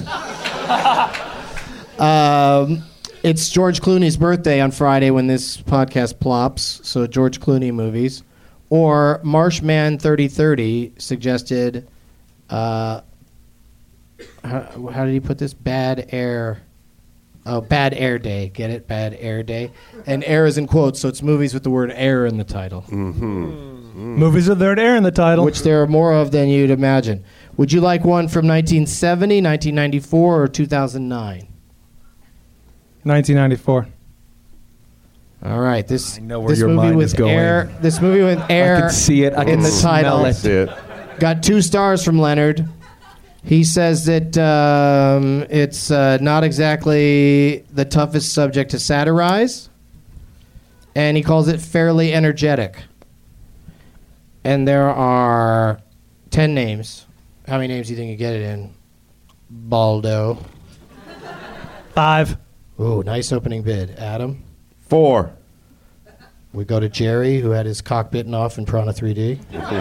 um, it's George Clooney's birthday on Friday when this podcast plops, so George Clooney movies. Or Marshman thirty thirty suggested, uh, how, how did he put this? Bad Air. Oh, Bad Air Day. Get it? Bad Air Day. And air is in quotes, so it's movies with the word air in the title. Mm-hmm. Mm. Movies with the word air in the title. Which there are more of than you'd imagine. Would you like one from nineteen seventy, nineteen ninety-four, or two thousand nine? nineteen ninety-four. All right. This, I know where this your movie mind with is going. air. This movie with air I can see it. I in can the title. smell it. See it. Got two stars from Leonard. He says that um, it's uh, not exactly the toughest subject to satirize, and he calls it fairly energetic. And there are ten names. How many names do you think you get it in? Baldo. Five. Ooh, nice opening bid. Adam? Four. We go to Jerry, who had his cock bitten off in Piranha three D.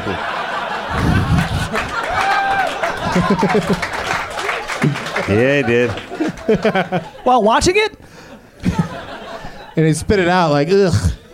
Yeah, he did. While watching it? And he spit it out like, ugh.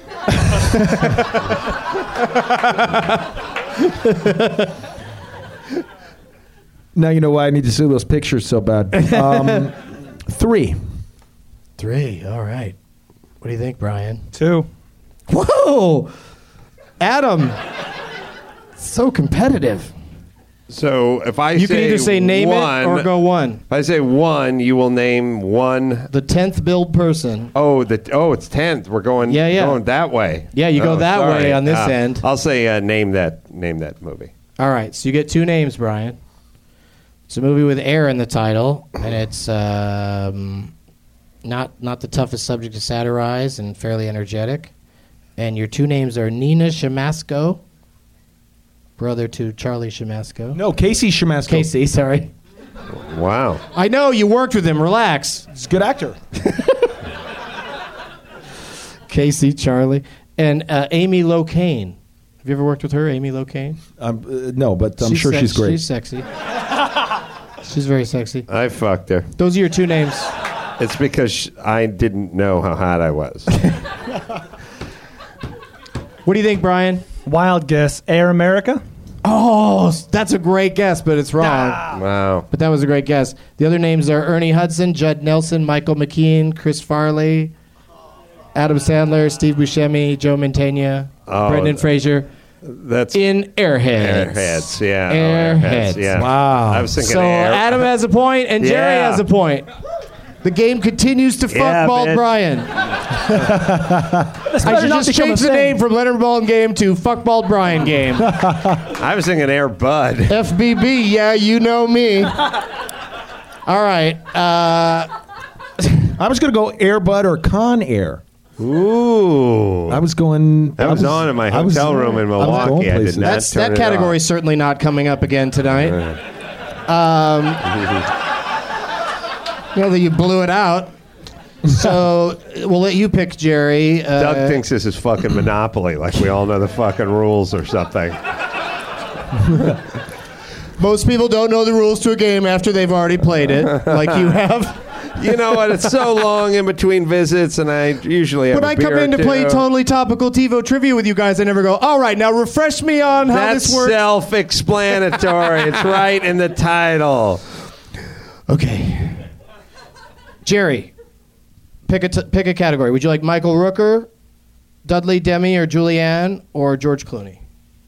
Now you know why I need to see those pictures so bad. Um, three. Three, all right. What do you think, Brian? Two. Whoa! Adam! So competitive. So if I You say can either say name one, it or go one. If I say one, you will name one. The tenth billed person. Oh, the oh, it's tenth. We're going. Yeah, yeah. Going that way. Yeah, you go Oh, that sorry. way on this Uh, end. I'll say uh, name that name that movie. All right, so you get two names, Brian. It's a movie with air in the title, and it's um, not not the toughest subject to satirize and fairly energetic. And your two names are Nina Shamasco, brother to Charlie Shamasco. No, Casey Shamasco. Casey, sorry. Wow. I know, you worked with him. Relax. He's a good actor. Casey, Charlie. And uh, Amy Locane. Have you ever worked with her, Amy Locane? Um, uh, no, but I'm She's sure sex- she's great. She's sexy. She's very sexy. I fucked her. Those are your two names. It's because sh- I didn't know how hot I was. What do you think, Brian? Wild guess. Air America? Oh, that's a great guess, but it's wrong. Wow. But that was a great guess. The other names are Ernie Hudson, Judd Nelson, Michael McKean, Chris Farley, Adam Sandler, Steve Buscemi, Joe Mantegna, Oh, Brendan Fraser. That's in Airheads. Airheads, yeah. Airheads. Oh, yeah. Wow. I was thinking so air- Adam has a point and Jerry Yeah. has a point. The game continues to fuck Yeah, Bald bitch. Brian. I should just change the name from Leonard Bald Game to Fuck Bald Brian Game. I was thinking Air Bud. F B B, yeah, you know me. All right. Uh, I was going to go Air Bud or Con Air. Ooh. I was going. That I was on in my I was- hotel room in I was going Milwaukee. I did places. not that's, turn that it category is off. certainly not coming up again tonight. Um, well, you blew it out. So we'll let you pick, Jerry. Uh, Doug thinks this is fucking Monopoly, like we all know the fucking rules or something. Most people don't know the rules to a game after they've already played it, like you have. You know what? It's so long in between visits, and I usually have When a I beer come in or to play two. totally topical TiVo trivia with you guys, I never go, all right, now refresh me on how That's this works. self-explanatory. It's right in the title. Okay. Jerry, pick a, t- pick a category. Would you like Michael Rooker, Dudley Demi, or Julianne, or George Clooney?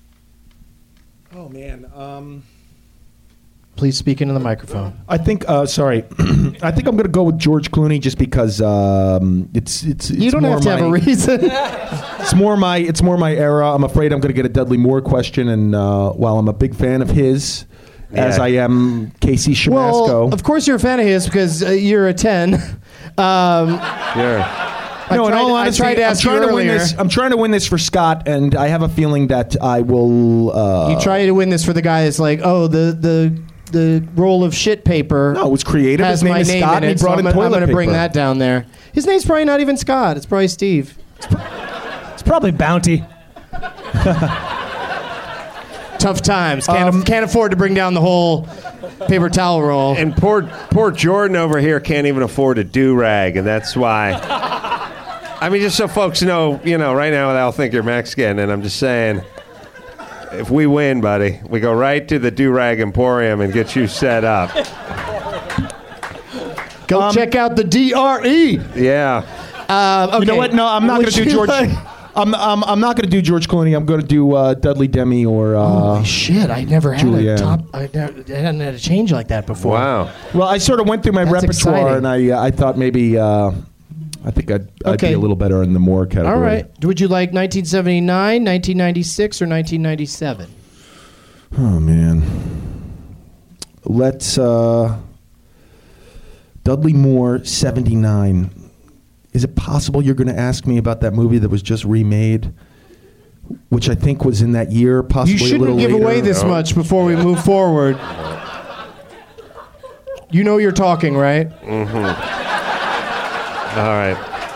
Oh man. Um, Please speak into the microphone. I think. Uh, sorry. I think I'm going to go with George Clooney just because um, it's it's. it's You don't more have to have a my- reason. It's more my it's more my era. I'm afraid I'm going to get a Dudley Moore question, and uh, while I'm a big fan of his, as Yeah. I am Casey Shamasco. Well, of course you're a fan of his because uh, you're a ten. Um, Yeah. I no, in tried- all I honesty, tried to ask I'm trying you to win earlier. this. I'm trying to win this for Scott, and I have a feeling that I will. Uh, You try to win this for the guy that's like, oh, the the the roll of shit paper. No, it was creative. Has His name my is name Scott, in and he it, so brought I'm, in gonna- I'm toilet gonna bring paper. that down there. His name's probably not even Scott. It's probably Steve. It's probably Bounty. Tough times. Can't, Um, can't afford to bring down the whole paper towel roll. And poor poor Jordan over here can't even afford a do-rag, and that's why. I mean, just so folks know, you know, right now they'll think you're Mexican, and I'm just saying, if we win, buddy, we go right to the do-rag emporium and get you set up. Go Um, check out the D R E. Yeah. Uh, okay. You know what? No, I'm not going Would to do you George. like- I'm, I'm, I'm not going to do George Clooney. I'm going to do uh, Dudley Demi or. Uh, Holy shit! I never had Julianne. a top. I, never, I hadn't had a change like that before. Wow. Well, I sort of went through my That's repertoire, exciting. and I uh, I thought maybe uh, I think I'd, I'd Okay. be a little better in the more category. All right. Would you like nineteen seventy-nine, nineteen ninety-six, or nineteen ninety-seven? Oh man. Let's uh, Dudley Moore seventy-nine. Is it possible you're going to ask me about that movie that was just remade, which I think was in that year, possibly You a little shouldn't give later? away this No. much before we move forward. You know you're talking, right? All right.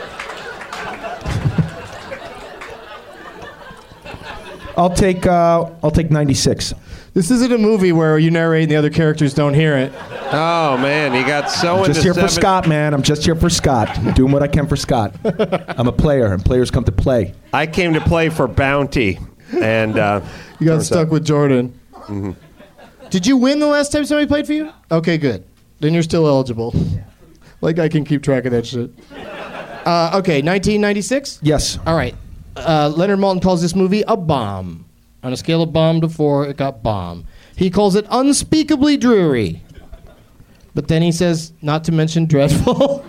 I'll take uh, I'll take ninety-six. This isn't a movie where you narrate and the other characters don't hear it. Oh man, you got so I'm into just here for seven- Scott, man. I'm just here for Scott. I'm doing what I can for Scott. I'm a player, and players come to play. I came to play for Bounty, and uh, You got turns stuck out- with Jordan. Did you win the last time somebody played for you? Okay, good. Then you're still eligible. Like I can keep track of that shit. Uh, okay, nineteen ninety-six? Yes. All right. Uh, Leonard Maltin calls this movie a bomb. On a scale of bomb to four, it got bomb. He calls it unspeakably dreary. But then he says, not to mention dreadful.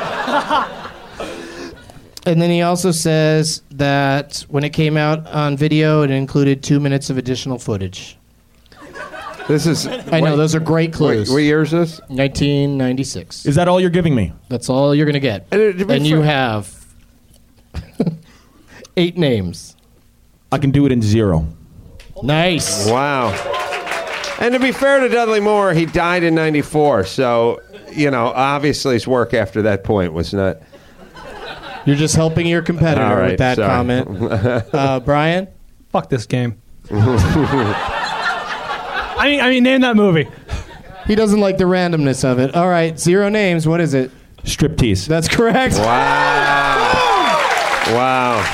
And then he also says that when it came out on video, it included two minutes of additional footage. This is. I know, those are great clues. Wait, what year is this? nineteen ninety-six. Is that all you're giving me? That's all you're going to get. And, uh, to be And you fair- have eight names. I can do it in zero. Nice. Wow. And to be fair to Dudley Moore, he died in ninety-four, so, you know, obviously his work after that point was not. You're just helping your competitor All right, with that sorry. comment. Uh, Brian? Fuck this game. I mean, I mean, name that movie. He doesn't like the randomness of it. All right, zero names. What is it? Striptease. That's correct. Wow. Wow.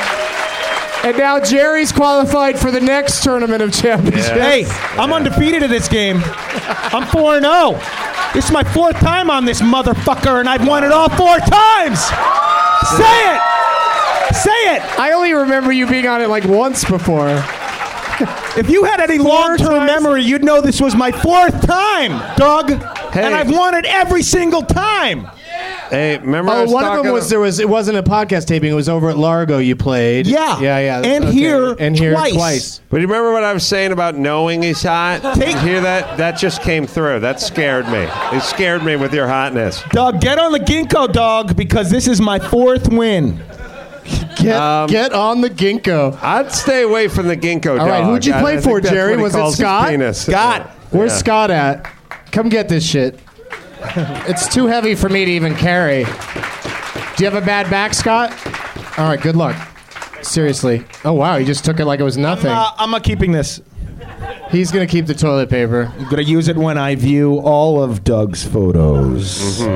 And now Jerry's qualified for the next tournament of championships. Hey, I'm undefeated in this game. I'm four and oh. This is my fourth time on this motherfucker, and I've won it all four times. Say it. Say it. I only remember you being on it like once before. If you had any long-term memory, you'd know this was my fourth time, dog. Hey. And I've won it every single time. Hey, remember I Oh, was one of them talking was to- there was it wasn't a podcast taping. It was over at Largo. You played. Yeah. yeah, yeah. And okay. here and here twice. twice. But you remember what I was saying about knowing he's hot? Take- You hear that? That just came through. That scared me. It scared me with your hotness. Dog, get on the ginkgo, dog, because this is my fourth win. Get Um, get on the ginkgo. I'd stay away from the ginkgo dog. All right, who'd you I- play I think for, that's Jerry? what he Was it calls his Scott? penis. Scott. Where's Yeah. Scott at? Come get this shit. It's too heavy for me to even carry. Do you have a bad back, Scott? All right, good luck. Seriously. Oh, wow, he just took it like it was nothing. Uh, I'm not keeping this. He's going to keep the toilet paper. I'm going to use it when I view all of Doug's photos.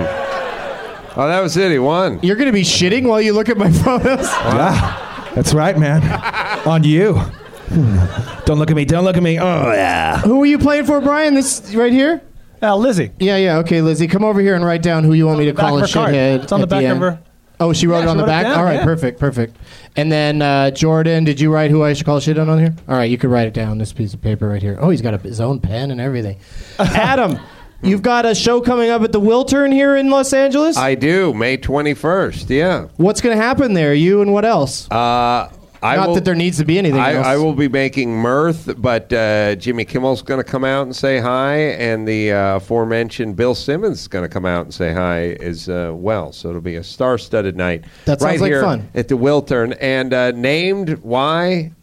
Oh, that was it. He won. You're going to be shitting while you look at my photos? Yeah, that's right, man. On you. Don't look at me. Don't look at me. Oh, yeah. Who are you playing for, Brian? This right here? Uh, Lizzie. Yeah, yeah. Okay, Lizzie, come over here and write down who you want me to Back call of a her card. shithead. It's on the at back of end. her. Oh, she wrote Yeah, it on she the wrote it back? down, All right, yeah. perfect, perfect. And then, uh, Jordan, did you write who I should call a shithead on here? All right, you could write it down, this piece of paper right here. Oh, he's got a, his own pen and everything. Adam, you've got a show coming up at the Wiltern here in Los Angeles? I do. May twenty-first. Yeah. What's going to happen there? You and what else? Uh, I Not will, that there needs to be anything I, else. I will be making mirth, but uh, Jimmy Kimmel's going to come out and say hi, and the uh, aforementioned Bill Simmons is going to come out and say hi as uh, well. So it'll be a star-studded night. That sounds right like here fun. at the Wiltern, and uh, named why?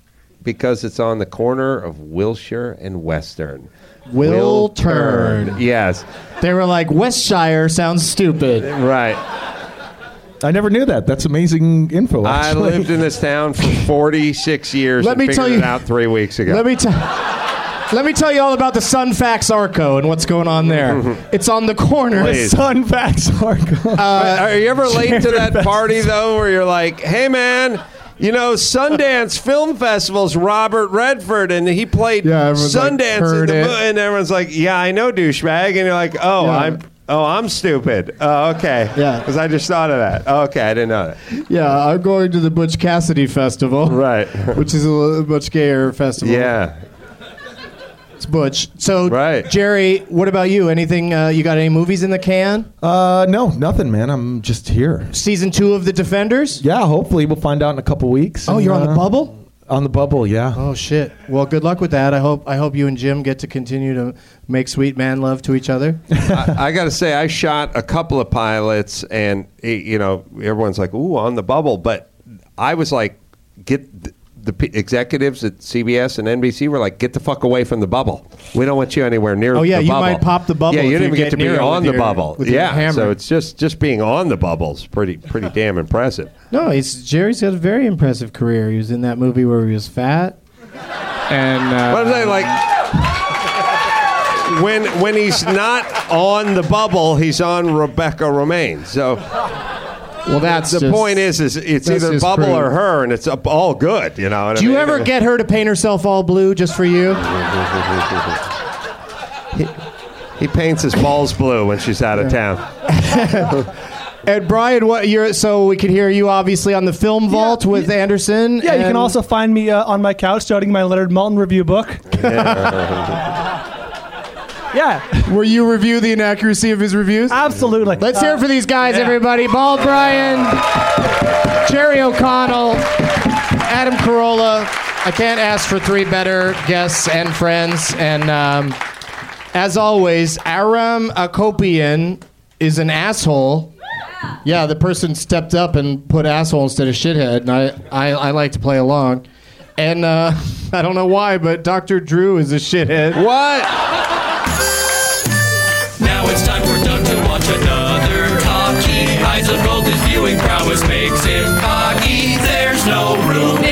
because it's on the corner of Wilshire and Western. Will Turn. Yes. They were like, Westshire sounds stupid. Right. I never knew that. That's amazing info. I Actually. lived in this town for forty-six years Let and me figured tell you- it out three weeks ago. Let me tell Let me tell you all about the Sunfax Arco and what's going on there. It's on the corner. Please. Sunfax Arco. Uh, Are you ever late to that party, though, where you're like, hey, man, you know, Sundance Film Festival's Robert Redford, and he played Yeah, everyone's like, Sundance heard in the it. mo- and everyone's like, yeah, I know, douchebag. And you're like, oh, Yeah. I'm oh, I'm stupid. Oh, okay. Yeah. Because I just thought of that. Oh, okay, I didn't know that. Yeah, I'm going to the Butch Cassidy Festival. Right. Which is a little much gayer festival. Yeah. It's Butch. So, Right. Jerry, what about you? Anything, uh, you got any movies in the can? Uh, no, nothing, man. I'm just here. Season two of The Defenders? Yeah, hopefully we'll find out in a couple weeks. Oh, and, you're on the uh, bubble? On the bubble, yeah. Oh, shit. Well, good luck with that. I hope I hope you and Jim get to continue to make sweet man love to each other. I, I got to say, I shot a couple of pilots, and, eh, you know, everyone's like, ooh, on the bubble. But I was like, get... th- The p- executives at C B S and N B C were like, "Get the fuck away from the bubble. We don't want you anywhere near." Oh, yeah, the you bubble. might pop the bubble Yeah, you if didn't you even get get to be near it on with the your- bubble. with your Yeah, hammer. so it's just just being on the bubble is pretty pretty damn impressive. No, he's Jerry's got a very impressive career. He was in that movie where he was fat. And uh, What was I like? When when he's not on the bubble, he's on Rebecca Romaine. So well, that's the just- point is, is it's that's either just bubble crude. or her, and it's up all good. You know. What Do I you mean? ever get her to paint herself all blue just for you? He, he paints his balls blue when she's out of town. And Brian, what you're so we can hear you obviously on the Film Vault with Anderson. Yeah, you can and- also find me uh, on my couch studying my Leonard Maltin review book. Yeah, Will you review the inaccuracy of his reviews? absolutely. Let's hear it for these guys, yeah. everybody. Bald Brian, Jerry O'Connell, Adam Carolla. I can't ask for three better guests and friends. And um, as always, Aram Akopian is an asshole. Yeah, the person stepped up and put asshole instead of shithead, and I, I, I like to play along. And uh, I don't know why, but Doctor Drew is a shithead. What? Now it's time for Doug to watch another talkie. Eyes of gold, his viewing prowess makes him cocky. There's no room